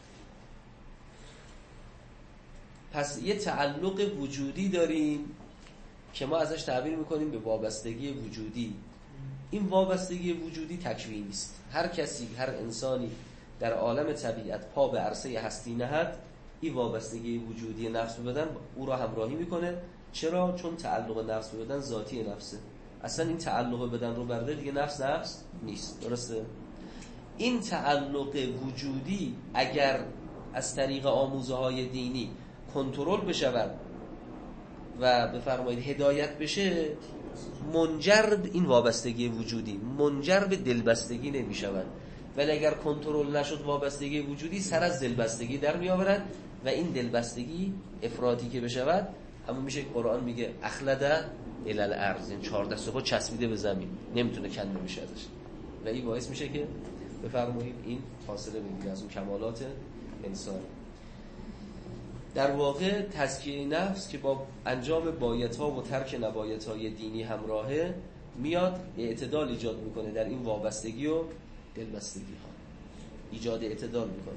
پس یه تعلق وجودی داریم که ما ازش تعبیر میکنیم به وابستگی وجودی. این وابستگی وجودی تکوینی است. هر کسی، هر انسانی در عالم طبیعت پا به عرصه هستی نهد، این وابستگی وجودی نفس به بدن او را همراهی میکنه. چرا؟ چون تعلق نفس به بدن ذاتی نفسه. اصلا این تعلق بدن رو برده دیگه نفس نفس نیست. درسته؟ این تعلق وجودی اگر از طریق آموزه های دینی کنترل بشود و بفرمایید هدایت بشه، منجر این وابستگی وجودی منجر به دلبستگی نمی شود. ولی اگر کنترل نشد وابستگی وجودی سر از دلبستگی در می آورد و این دلبستگی افراطی که بشود همون میشه قرآن میگه اخلده الی الارض، این چهار دست پا چسبیده به زمین، نمیتونه کنده بشه ازش و این باعث میشه که بفرمایید این فاصله بگیره از اون کمالات انسان. در واقع تزکیه نفس که با انجام بایدها و ترک نبایدهای دینی همراهه میاد اعتدال ایجاد میکنه در این وابستگی و دلبستگی ها، ایجاد اعتدال میکنه.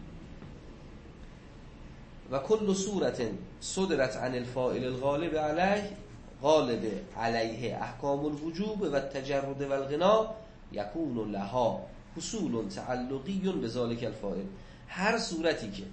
و کل صورت صدرت عن الفاعل الغالب علیه غالب علیه احکام الوجوب و التجرد و الغنا یکون لها حصول تعلقی بذالک الفاعل. هر صورتی که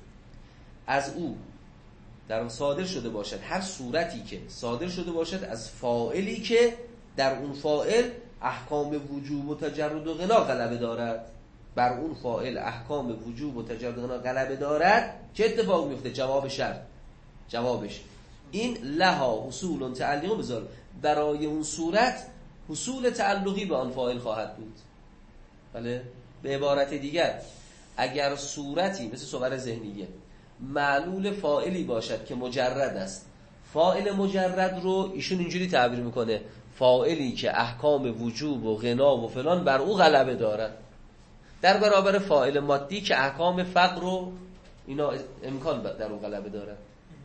از او در صادر شده باشد، هر صورتی که صادر شده باشد از فاعلی که در اون فاعل احکام وجوب و تجرد و غنا غلبه دارد، بر اون فاعل احکام وجوب و تجرد و غنا غلبه دارد، چه اتفاق میفته؟ جواب شرط، جوابش این لها حصول تعلق بذار، برای اون صورت حصول تعلقی به آن فاعل خواهد بود. بله، به عبارت دیگر اگر صورتی مثل صور ذهنیه معلول فاعلی باشد که مجرد است، فاعل مجرد رو ایشون اینجوری تعبیر میکنه فاعلی که احکام وجوب و غنا و فلان بر او غلبه دارد، در برابر فاعل مادی که احکام فقر و اینا امکان در او غلبه دارد.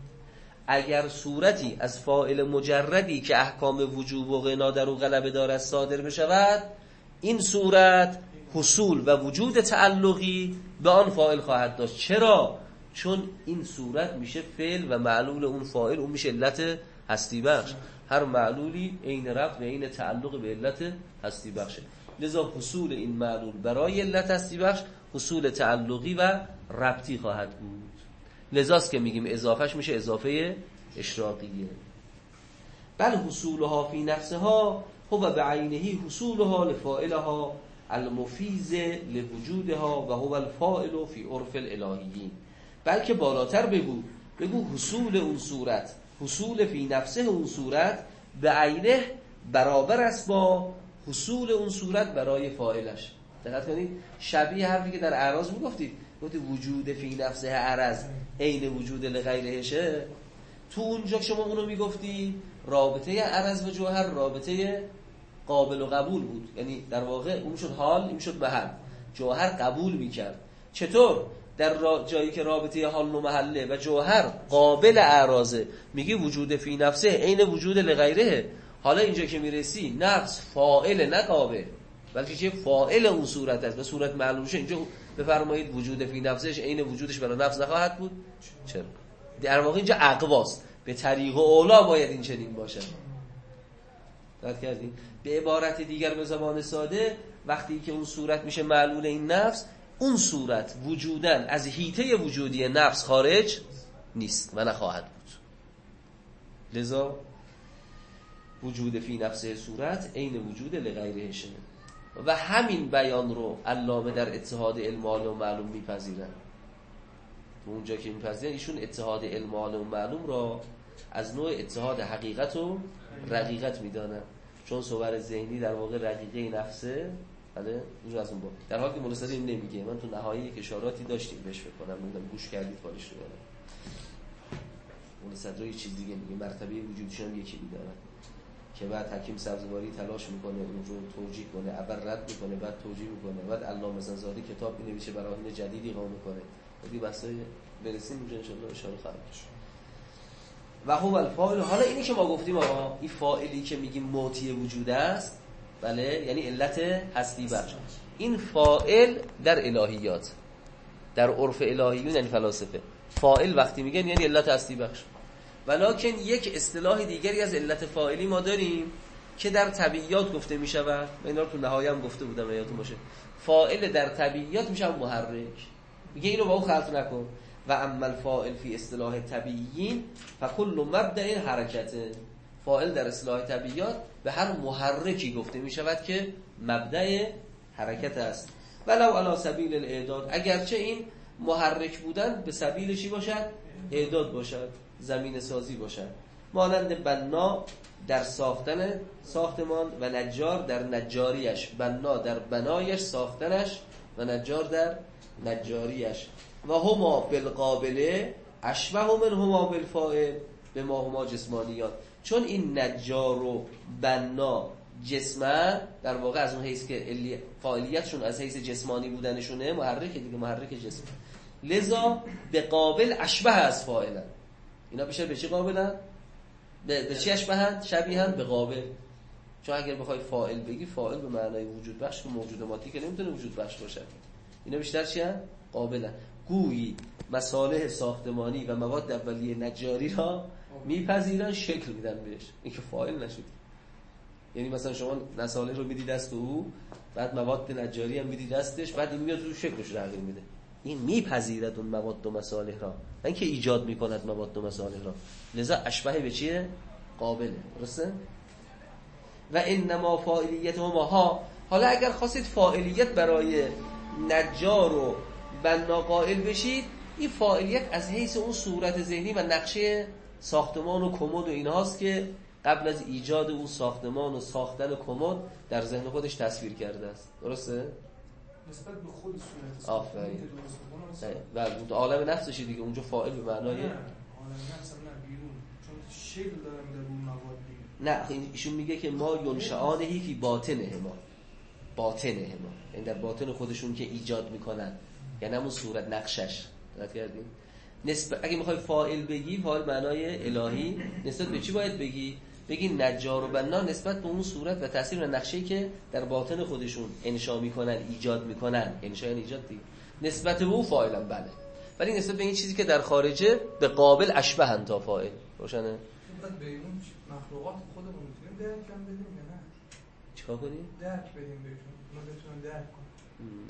اگر صورتی از فاعل مجردی که احکام وجوب و غنا در او غلبه دارد صادر بشود، این صورت حصول و وجود تعلقی به آن فاعل خواهد داشت. چرا؟ چون این صورت میشه فعل و معلول اون فاعل، اون میشه علت هستی بخش. هر معلولی عین رفت و عین تعلق به علت هستی بخشه، لذا حصول این معلول برای علت هستی بخش حصول تعلقی و ربطی خواهد بود. لذاست که میگیم اضافهش میشه اضافه اشراقیه. بل حصولها فی نفسها هو بعینه حصولها لفاعلها المفیز لوجودها و هو الفاعل فی عرف الالهیین. بلکه بالاتر بگو بگو حصول اون صورت، حصول فی نفسه اون صورت به عینه برابر است با حصول اون صورت برای فاعلش. دقت کنید، شبیه حرفی که در اعراض میگفتید، گفتید وجود فی نفسه اعرض عین وجود لغیرهشه. تو اونجا شما اونو میگفتی رابطه اعرض و جوهر رابطه قابل و قبول بود، یعنی در واقع اون شد حال، این شد محل. جوهر قبول میکرد. چطور؟ در جایی که رابطه حال و محله و جوهر قابل اعراضه میگی وجود فی نفسه عین وجود لغیره. حالا اینجا که میرسی نفس فاعل نه قابل، بلکه چه فاعل اون صورت است و صورت معلوم شه، اینجا بفرمایید وجود فی نفسش عین وجودش برای نفس نخواهد بود. چرا؟ در واقع اینجا عقباست، به طریق اولا باید این چنین باشه. دقت کردین؟ به عبارت دیگر به زبان ساده وقتی که اون صورت میشه معلول این نفس، اون صورت وجودن از حیطه وجودی نفس خارج نیست و نخواهد بود. لذا وجود فی نفسه صورت عین وجود لغیرهشه و همین بیان رو علامه در اتحاد علم و معلوم میپذیرن. تو اونجا که میپذیرن ایشون اتحاد علم و معلوم را از نوع اتحاد حقیقت و رقیقت میدانن، چون صور ذهنی در واقع رقیقه نفسه. بله، اینجا از اون با در حالی که مولوی این نمیگه، من تو نهایی یک اشاراتی داشتیم بهش فکر کنم، نمیدونم گوش کردید بالش رو یادم. مولوی یه چیز دیگه میگه، مرتبه وجودشون هم یکی میدارن که بعد حکیم سبزواری تلاش میکنه اون رو توجیه کنه، اول رد میکنه بعد توجیه میکنه، بعد علامه زنزادی کتاب مینویسه براهین جدیدی قائم میکنه. بعدی بحثای برسیم اونجا ان شاء الله اشاره خواهد شد. و هو الفاعل. حالا اینی که ما گفتیم آقا این فاعلی که میگیم موتی وجود است، بله، یعنی علت هستی بخش. این فاعل در الهیات، در عرف الهیون یعنی فلاسفه، فاعل وقتی میگن یعنی علت هستی بخش. ولکن یک اصطلاح دیگری از علت فاعلی ما داریم که در طبیعیات گفته میشود، من اینا رو تو نهایه هم گفته بودم یادتون باشه. فاعل در طبیعیات میشه محرک، میگه اینو با اون خلط نکن. و اما الفاعل فی اصطلاح طبیعیین فکل مبدأ حرکته. فاعل در اصطلاح طبیعیات به هر محرکی گفته می شود که مبدأ حرکت است. ولو علی سبیل الاعداد، اگرچه این محرک بودن به سبیل چی باشد؟ اعداد باشد، زمین سازی باشد. مانند بنا در ساختن ساختمان و نجار در نجاریش، بنا در بنایش، ساختنش، و نجار در نجاریش. و هما بالقابله اشبه من هما بالفاعل به ما هما جسمانیات. چون این نجار و بنا جسمه، در واقع از اون حیث که فاعلیتشون از حیث جسمانی بودنشونه، محرک دیگه، محرک جسم، لذا به قابل اشبه از فاعلن. اینا بیشتر به چی قابلن؟ به, به چی اشبهن؟ شبیهن به قابل. چون اگر بخوای فاعل بگی، فاعل به معنای وجود بخش که موجود مادی که نمیتونه وجود بخش باشه. اینا بیشتر چی هن؟ قابلن. گویی مصالح ساختمانی و مواد اولیه نجاری را میپذیرن، شکل میدن بهش، این که فاعل نشد. یعنی مثلا شما مصالح رو میدی دست او، بعد مواد نجاری هم میدی دستش، بعد این میاد رو شکلش تغییر میده. این میپذیرد اون مواد و مصالح را، نه اینکه ایجاد میکند مواد و مصالح را. لذا اشبه به چیه؟ قابله. درسته؟ و انما فاعلیت هما ها. حالا اگر خواستید فاعلیت برای نجار و بنا قائل بشید، این فاعلیت از حیث اون صورت ذهنی و نقشه ساختمان و کمد و اینهاست که قبل از ایجاد اون ساختمان و ساختن کمد در ذهن خودش تصویر کرده است. درسته؟ نسبت به خود صورت آفرین. و عالم نفسشی دیگه، اونجا فاعل به معنای نه عالم نفس نه بیرون، چون شکل داره میده اون مواد دیگه. نه ایشون میگه که ما ینشعانهی فی باطنه ما، باطنه ما، یعنی در باطن خودشون که ایجاد میکنن، یعنی همون صورت نقشش. دقت کردین؟ نسبت اگه میخوای فاعل بگی، فاعل معنای الهی، نسبت به چی باید بگی؟ بگی نجار و بنا نسبت به اون صورت و تاثیر و نقشه‌ای که در باطن خودشون انشا میکنن، ایجاد میکنن. انشا یعنی ایجاد دیگه. نسبت به اون فاعلن، بله. ولی نسبت به این چیزی که در خارجه به قابل اشبهن تا فاعل. روشنه؟ بعد به اون مخلوقات خودمون میتونیم درک هم بدیم یا نه؟ چیکار کنیم؟ درک بدیم بهشون، ما بتونیم درک کنیم.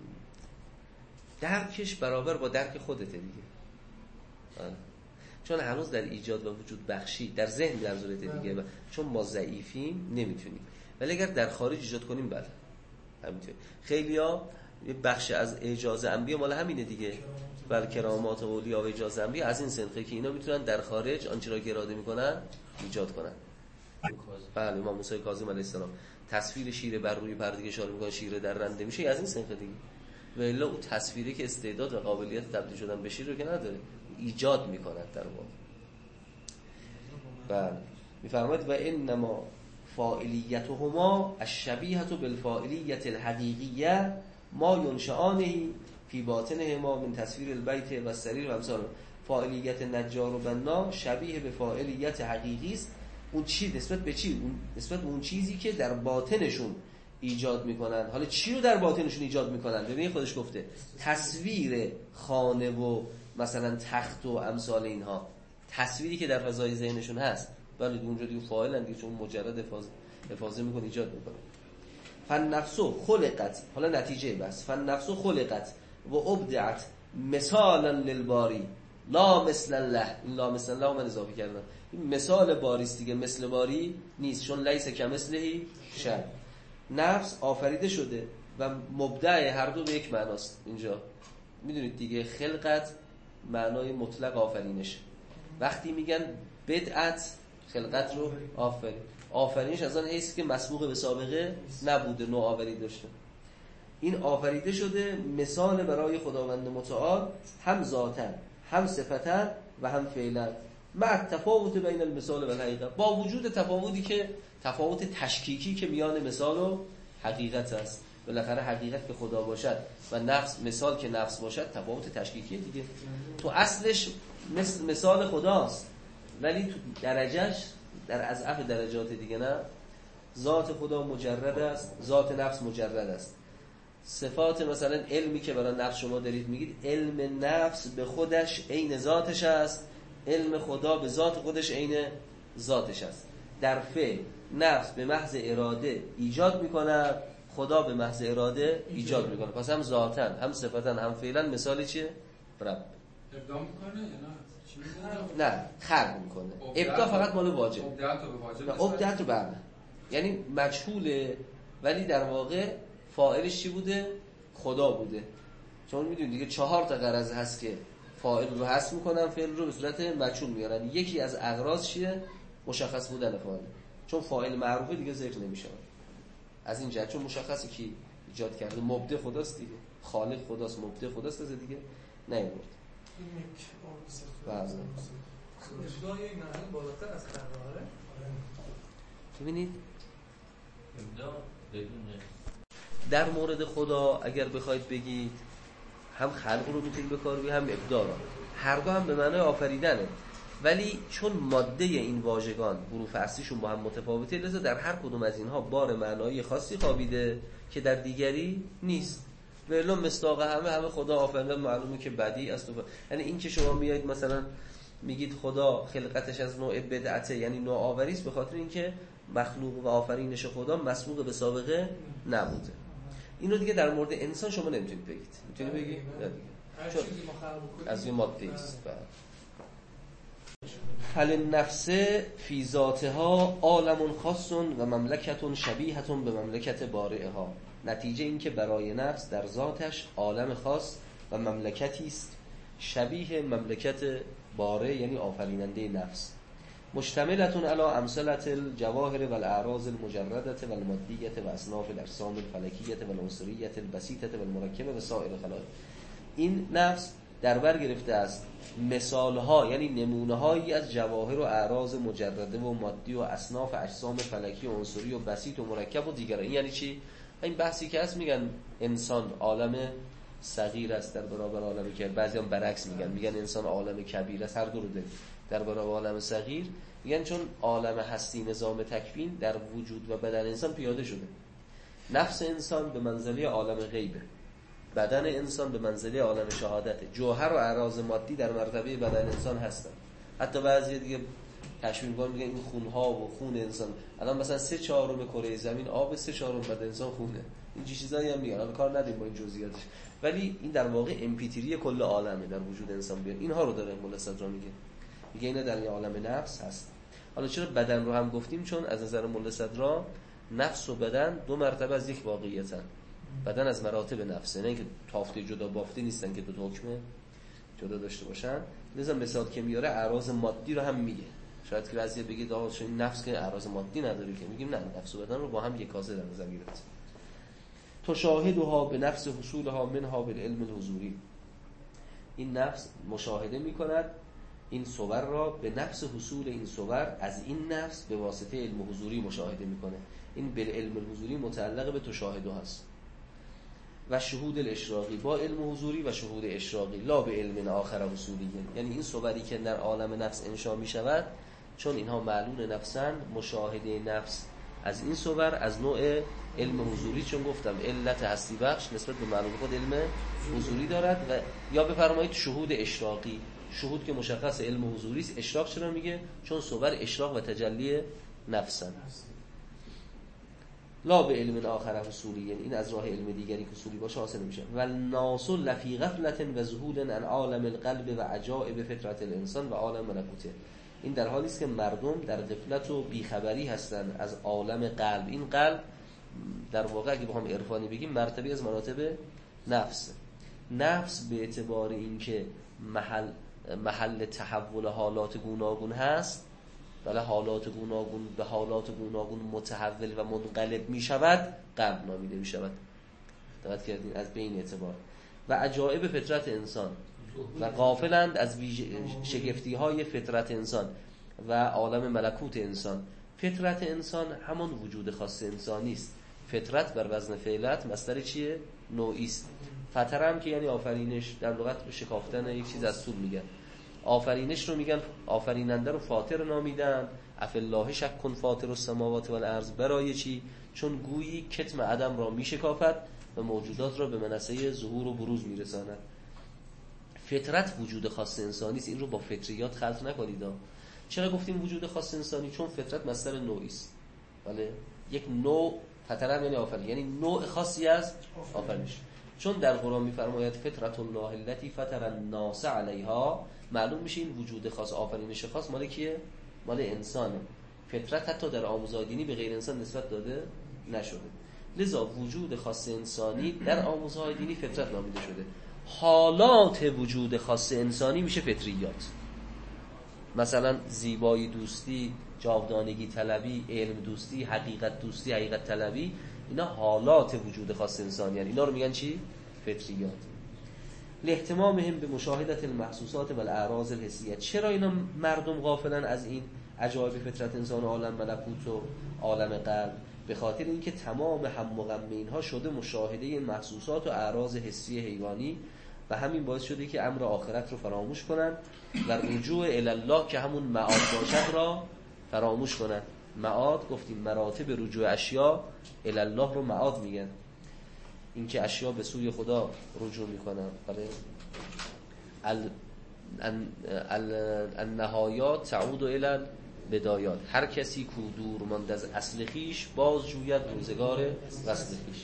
درکش برابر با درک خودته دیگه. آه. چون هنوز در ایجاد و وجود بخشی در ذهن منظورته دیگه، و چون ما ضعیفیم نمیتونیم. ولی اگر در خارج ایجاد کنیم، بله همینطوره. خیلیا یه بخش از اعجاز انبیا مال همینه دیگه. بل کرامات اولیا و اعجاز انبیا از این سنخه که اینا میتونن در خارج آنچه را که اراده میکنن ایجاد کنن. بله امام موسی کاظم علیه السلام تصویر شیر بر روی پرده که اشاره میکنه شیر در رنده میشه، از این سنخه دیگه. و الا اون تصویری که استعداد و قابلیت تبدیل شدن به شیر رو که نداره، ایجاد میکند در واقع. بله میفرماید و انما فاعلیتهما الشبیهة بالفاعلیة الحقیقیه ما ینشأانه فی باطنهما من تصویر البیت و السریر و امثال. فاعلیت نجار و بنا شبیه به فاعلیت حقیقی است. اون چی نسبت به چی؟ اون نسبت به اون چیزی که در باطنشون ایجاد میکنن. حالا چی رو در باطنشون ایجاد میکنن؟ ببینید خودش گفته تصویر خانه و مثلا تخت و امثال اینها، تصویری که در فضای ذهنشون هست. ولی اونجا دیگه فاعلن دیگه، چون مجرد افاضه افاضه میکنه، ایجاد میکنه. فالنفس خلقت، حالا نتیجه بس، فالنفس خلقت و ابدعت مثالا للباری لا مثل الله. این لا مثل الله من اضافه کردم، این مثال باری است دیگه، مثل باری نیست، چون لیس کمثله شیء. نفس آفریده شده و مبدع هر دو به یک معناست. اینجا میدونید دیگه، خلقت معنای مطلق آفرینش. وقتی میگن بدعت، خلقت رو آفرین، آفرینش از آن حیث که مسبوق به سابقه نبوده، نوآوری داشته. این آفریده شده مثال برای خداوند متعال، هم ذاتن، هم صفتن و هم فعلن، مع تفاوت بین المثال و الحقیقه، با وجود تفاوتی که تفاوت تشکیکی که میان مثال و حقیقت است. بالاخره حقیقت که خدا باشد و نفس مثال که نفس باشد تفاوت تشکیکیه دیگه. تو اصلش مثل مثال خداست، ولی تو درجهش در اضعف درجات دیگه. نه، ذات خدا مجرد است، ذات نفس مجرد است. صفات مثلا علمی که برای نفس شما دارید میگید، علم نفس به خودش عین ذاتش است، علم خدا به ذات خودش عین ذاتش است. در فعل نفس به محض اراده ایجاد میکنه، خدا به محض اراده ایجاد میکنه. پس هم ذاتن، هم صفتن، هم فعلن. مثالی چیه؟ رب ابداع میکنه یا نه؟ نه، خلق میکنه. ابداع فقط مال واجب. ابداع تو به واجب. نه، ابداع تو بله، یعنی مجهوله، ولی در واقع فاعلش چی بوده؟ خدا بوده. چون میدونید دیگه چهار تا غرض هست که فاعل رو حذف میکنن، فعل رو به صورت مجهول میارن. یکی از اغراض چیه؟ مشخص بودن فاعل، چون فاعل معروفه دیگه ذکر نمیشه. از این جهت چون مشخصی کی ایجاد کرده، مبدع خداست دیگه، خالق خداست، مبدع خداست، از دیگه نیورد. بله. ابداع یک معنی بالاتر از قراره. ببینید ابداع بدون در مورد خدا اگر بخواید بگید هم خلق رو میتونید به کار بگید، هم ابداع رو، هر دو هم به معنای آفریدنه، ولی چون ماده این واژگان حروف اصلیشون با هم متفاوته، لذا در هر کدوم از اینها بار معنایی خاصی خوابیده که در دیگری نیست. ولو مصداق همه همه خدا آفریده، معلومه که بدیع است. یعنی این که شما میایید مثلا میگید خدا خلقتش از نوع بدعته، یعنی نوآوری است، به خاطر اینکه مخلوق و آفرینش خدا مسبوق به سابقه نبوده. اینو دیگه در مورد انسان شما نمیتونید بگید. میتونید بگید چون از یه ماده است. هل النفس فی ذاتها عالم خاص و مملکت شبیهة به مملکت بارئها. نتیجه این که برای نفس در ذاتش عالم خاص و مملکتی است شبیه مملکت بارئ، یعنی آفریننده نفس، مشتملتون علی امثلة الجواهر والاعراض المجردة والمادیة و اصناف الاجسام الفلکیة والعنصریة البسیطة والمرکبة و سایر خلائق. این نفس در بر گرفته است مثالها، یعنی نمونه‌هایی از جواهر و اعراض مجرده و مادی و اصناف اجسام فلکی و عنصری و بسیط و مرکب و دیگر. این یعنی چی؟ این بحثی که هست میگن انسان عالم صغیر است در برابر عالم کبیر، بعضی هم برعکس میگن، میگن انسان عالم کبیر است، هر دو رو داره در برابر عالم صغیر. میگن چون عالم هستی نظام تکوین در وجود و بدن انسان پیاده شده. نفس انسان به منزله عالم غیبه، بدن انسان به منزله عالم شهادته، جوهر و اعراض مادی در مرتبه بدن انسان هستن. حتی بعضی دیگه تشبیه‌گان میگن این خونها و خون انسان، الان مثلا سه چهارم کره زمین آب، سه چهارم بدن انسان خونه. این چیزایی هم میگن، الان کار نداریم با این جزئیاتش، ولی این در واقع امپیتری کل عالمه در وجود انسان بیان. اینها رو داره مولا صدرا میگه، میگه اینا در عالم نفس هست. حالا چرا بدن رو هم گفتیم؟ چون از نظر مولا صدرا نفس و بدن دو مرتبه از یک واقعیتن. بدن از مراتب نفسه، نه اینکه تافته جدا بافته نیستن که دو تا حکم جدا داشته باشن. لذا مثال که میاره اعراض مادی رو هم میگه. شاید که بعضی بگید آقا چون نفس که اعراض مادی نداره، که میگیم نه، نفس و بدن رو با هم یکازه در نظر گرفت. تشاهدها به نفس حصولها منها بالعلم الحضوری. این نفس مشاهده میکند این صور را به نفس حصول این صور از این نفس به واسطه علم حضوری مشاهده میکنه. این بالعلم الحضوری متعلق به تشاهده هست و شهود الاشراقی، با علم حضوری و شهود اشراقی، لا به علم آخر حصولی. یعنی این صوری که در عالم نفس انشا می شود، چون اینها معلون نفسن، مشاهده نفس از این صور از نوع علم حضوری، چون گفتم علت هستی بخش نسبت به معلوم خود علم حضوری دارد. و یا بفرمایید شهود اشراقی، شهود که مشخص علم حضوری است. اشراق چرا میگه؟ چون صور اشراق و تجلی نفسن. لا به علم آخر حصولی، یعنی این از راه علم دیگری که حصولی باشه حاصل نمیشه. و الناس لفی غفلت و ذهول عن عالم القلب و عجائب فطرت الانسان و عالم ملکوته. این در حالی است که مردم در غفلت و بیخبری هستند از عالم قلب. این قلب در واقع اگه بخوام عرفانی بگیم مرتبه از مراتب نفس. نفس به اعتبار اینکه محل محل تحول حالات گوناگون هست، بله حالات گوناگون به حالات گوناگون متحول و منقلب می شود، قلب نامیده می شود. دقت کردین؟ از بین اعتبار و عجایب فطرت انسان و غافلند از شگفتی های فطرت انسان و عالم ملکوت انسان. فطرت انسان همون وجود خاص انسانی است. فطرت بر وزن فعلت مصدر چیه؟ نوعی است. فطر هم که یعنی آفرینش، در لغت شکافتن یک چیز از طول میگن. آفرینش رو میگن، آفریننده رو فاطر نامیدن. افالله شک کن فاطر السماوات والارض. برای چی؟ چون گویی کتم عدم را میشکافد و موجودات را به منصه ظهور و بروز میرساند. فطرت وجود خاص انسانی است. این رو با فطریات خلط نکنید. چرا گفتیم وجود خاص انسانی؟ چون فطرت مصدر نوعی است. بله، یک نوع فطر هم یعنی آفرین، یعنی نوع خاصی از آفرینش. چون در قرآن میفرماید فطرت الله التي فطر الناس علیها، معلوم میشه این وجود خاص، آفرینش خاص مال کیه؟ مال انسانه. فطرت حتی در آموزهای دینی به غیر انسان نسبت داده نشده. لذا وجود خاص انسانی در آموزهای دینی فطرت نامیده شده. حالات وجود خاص انسانی میشه فطریات. مثلا زیبایی دوستی، جاودانگی طلبی، علم دوستی، حقیقت دوستی، حقیقت طلبی، اینا حالات وجود خاص انسانی هن. اینا رو میگن چی؟ فطریات. لاهتمامهم به مشاهدت المحسوسات و الاعراض الحسیه. چرا اینا مردم غافلن از این عجایب فطرت انسان و عالم ملکوت و عالم قلب؟ به خاطر اینکه تمام هم و غم اینها شده مشاهده محسوسات و اعراض حسی حیوانی و همین باعث شده که امر آخرت رو فراموش کنن و رجوع الی الله که همون معاد باشد را فراموش کنن. معاد گفتیم مراتب رجوع اشیا الی الله رو معاد میگن، اینکه اشیا به سوی خدا رجوع میکنن. برای النهایات تعود الی بدایات. هر کسی کو دور ماند از اصل خویش باز جوید روزگار وصل خویش.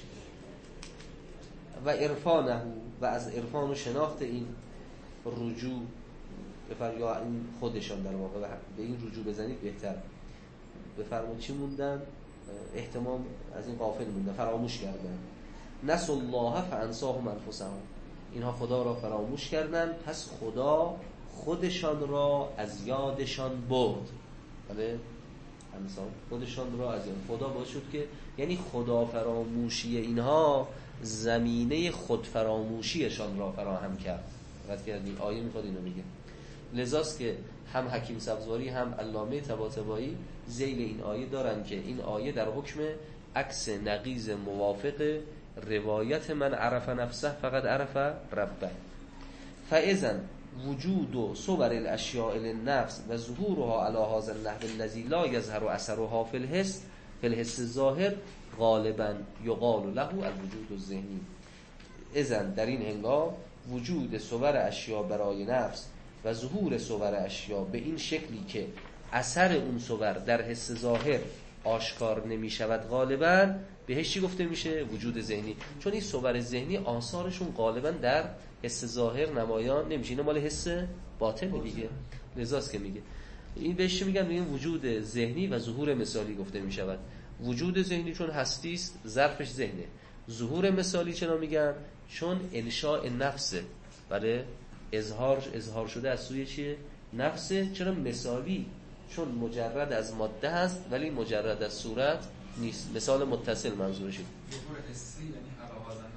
و عرفانه و از عرفان و شناخت این رجوع بفر یا این خودشان در واقع به این رجوع بزنید بهتر. بفرمون چی موندن؟ احتمام از این غافل موندن، فراموش کردن. نسوا الله فانساهم انفسهم. اینها خدا را فراموش کردن پس خدا خودشان را از یادشان برد. بله انسان خودشان را از یاد. خدا باعث شد که یعنی خدا فراموشی اینها زمینه خود فراموشیشان را فراهم کرد. وقتی این آیه میخواد اینو میگه. لذاست که هم حکیم سبزواری هم علامه طباطبایی ذیل این آیه دارن که این آیه در حکم عکس نقیض موافق روایت من عرف نفسه فقط عرف ربه. فاذن وجود و صور الاشیاء للنفس و ظهورها علی هذا النحو الذي لا يظهر اثرها في الحس في الحس الظاهر غالبا یقال له الوجود الذهنی. اذن در این هنگام وجود صور اشیاء برای نفس و ظهور صور اشیاء به این شکلی که اثر اون صور در حس ظاهر آشکار نمی شود غالبا بهش چی گفته میشه؟ وجود ذهنی. چون این صور ذهنی آثارشون غالبا در حس ظاهر نمایان نمیشه. اینا مال حس باطن دیگه. لذاست که میگه این بهش میگن میگن وجود ذهنی و ظهور مثالی گفته میشود. وجود ذهنی چون هستی است ظرفش ذهنه. ظهور مثالی چرا میگن؟ چون انشاء نفسه. برای اظهار اظهار شده از سوی چیه؟ نفسه. چرا مثالی؟ چون مجرد از ماده هست ولی مجرد از صورت نیست. مثال متصل منظورشه. ظهور حسی یعنی علاوه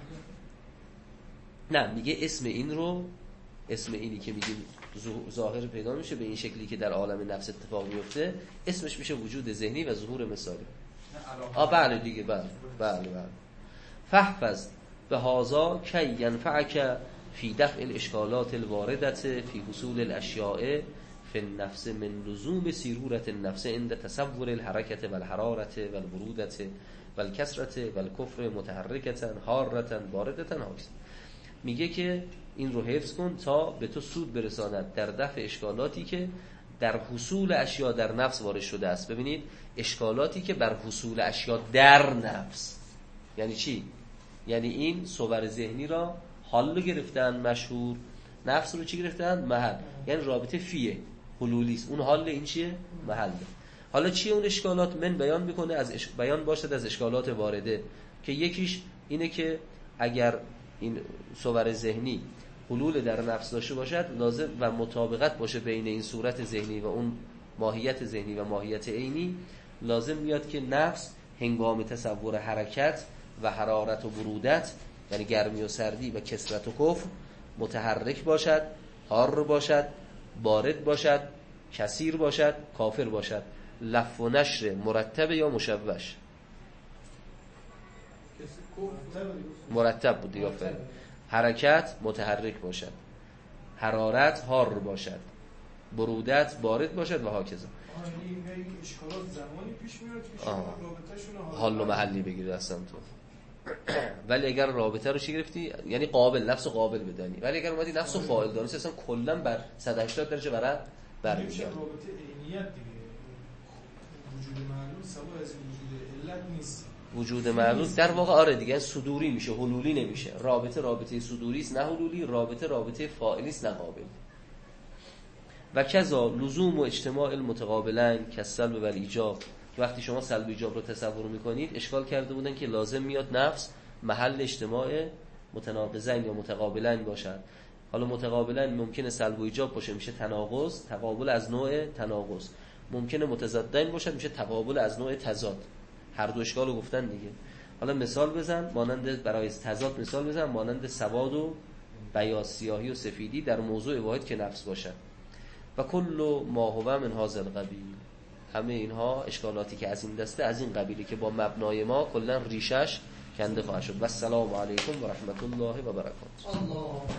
نه میگه اسم این رو اسم اینی که میگیم ظاهر پیدا میشه به این شکلی که در عالم نفس اتفاق میفته اسمش میشه وجود ذهنی و ظهور مثالی. آه بله دیگه بله بله بله. فحفظ به هذا کی ينفعك فی دفع الاشکالات الواردت فی حصول الاشیاء فی النفس من لزوم سیرورت النفس عند تصور الحرکت و الحرارت و البرودت و الکسرت و الکفر متحرکتا حارتا باردتا حاکسا. میگه که این رو حفظ کن تا به تو سود برساند در دفع اشکالاتی که در حصول اشیا در نفس وارد شده است. ببینید اشکالاتی که بر حصول اشیا در نفس یعنی چی؟ یعنی این صور ذهنی را حال رو گرفتن مشهور، نفس رو چی گرفتن؟ محل. یعنی رابطه فیه حلولیست. اون حال این چیه؟ محل. حالا چیه اون اشکالات؟ من بیان میکنه از اش... بیان باشد از اشکالات وارده که یکیش اینه که اگر این صور ذهنی حلول در نفس داشته باشد لازم و مطابقت باشه بین این صورت ذهنی و اون ماهیت ذهنی و ماهیت عینی، لازم میاد که نفس هنگام تصور حرکت و حرارت و برودت یعنی گرمی و سردی و کسرت و کفر متحرک باشد، حار باشد، بارد باشد، کثیر باشد، کافر باشد. لف و نشر مرتب یا مشوش؟ مرتب بود دیگه. حرکت متحرک باشد، حرارت حار باشد، برودت بارد باشد و هاکذا. این اشکالات زمانی پیش میاد که شما رابطه‌شون حال و محلی بگیری اصلا تو. ولی اگر رابطه رو چی گرفتی یعنی قابل نفس و قابل بدانی، ولی اگر اومدی نفس و فاعل دانی اصلا کلا بر صد و هشتاد درجه برات برمیشه. رابطه عینیت دیگه. وجود معلوم سوا از وجود علت نیست. وجود معلوم در واقع آره دیگه صدوری میشه، حلولی نمیشه. رابطه رابطه صدوری است نه حلولی، رابطه رابطه فاعلی است نه قابل. و کذا لزوم و اجتماع المتقابلین کسلب و ایجاب. وقتی شما سلب و ایجاب رو تصور میکنید اشکال کرده بودن که لازم میاد نفس محل اجتماع متناقضین یا متقابلین باشد. حالا متقابلین ممکنه سلب و ایجاب باشه، میشه تناقض، تقابل از نوع تناقض. ممکنه متضادین باشد، میشه تقابل از نوع تضاد. هر دو اشکالو گفتن دیگه. حالا مثال بزن مانند برای تضاد، مثال بزن مانند سواد و بیاض، سیاهی و سفیدی در موضوع واحد که نفس باشد. و کل ما هو من هذا القبیل، همه اینها اشکالاتی که از این دسته از این قبیلی که با مبنای ما کلا ریشش کنده خواهد شد. و السلام علیکم و رحمت الله و برکاته.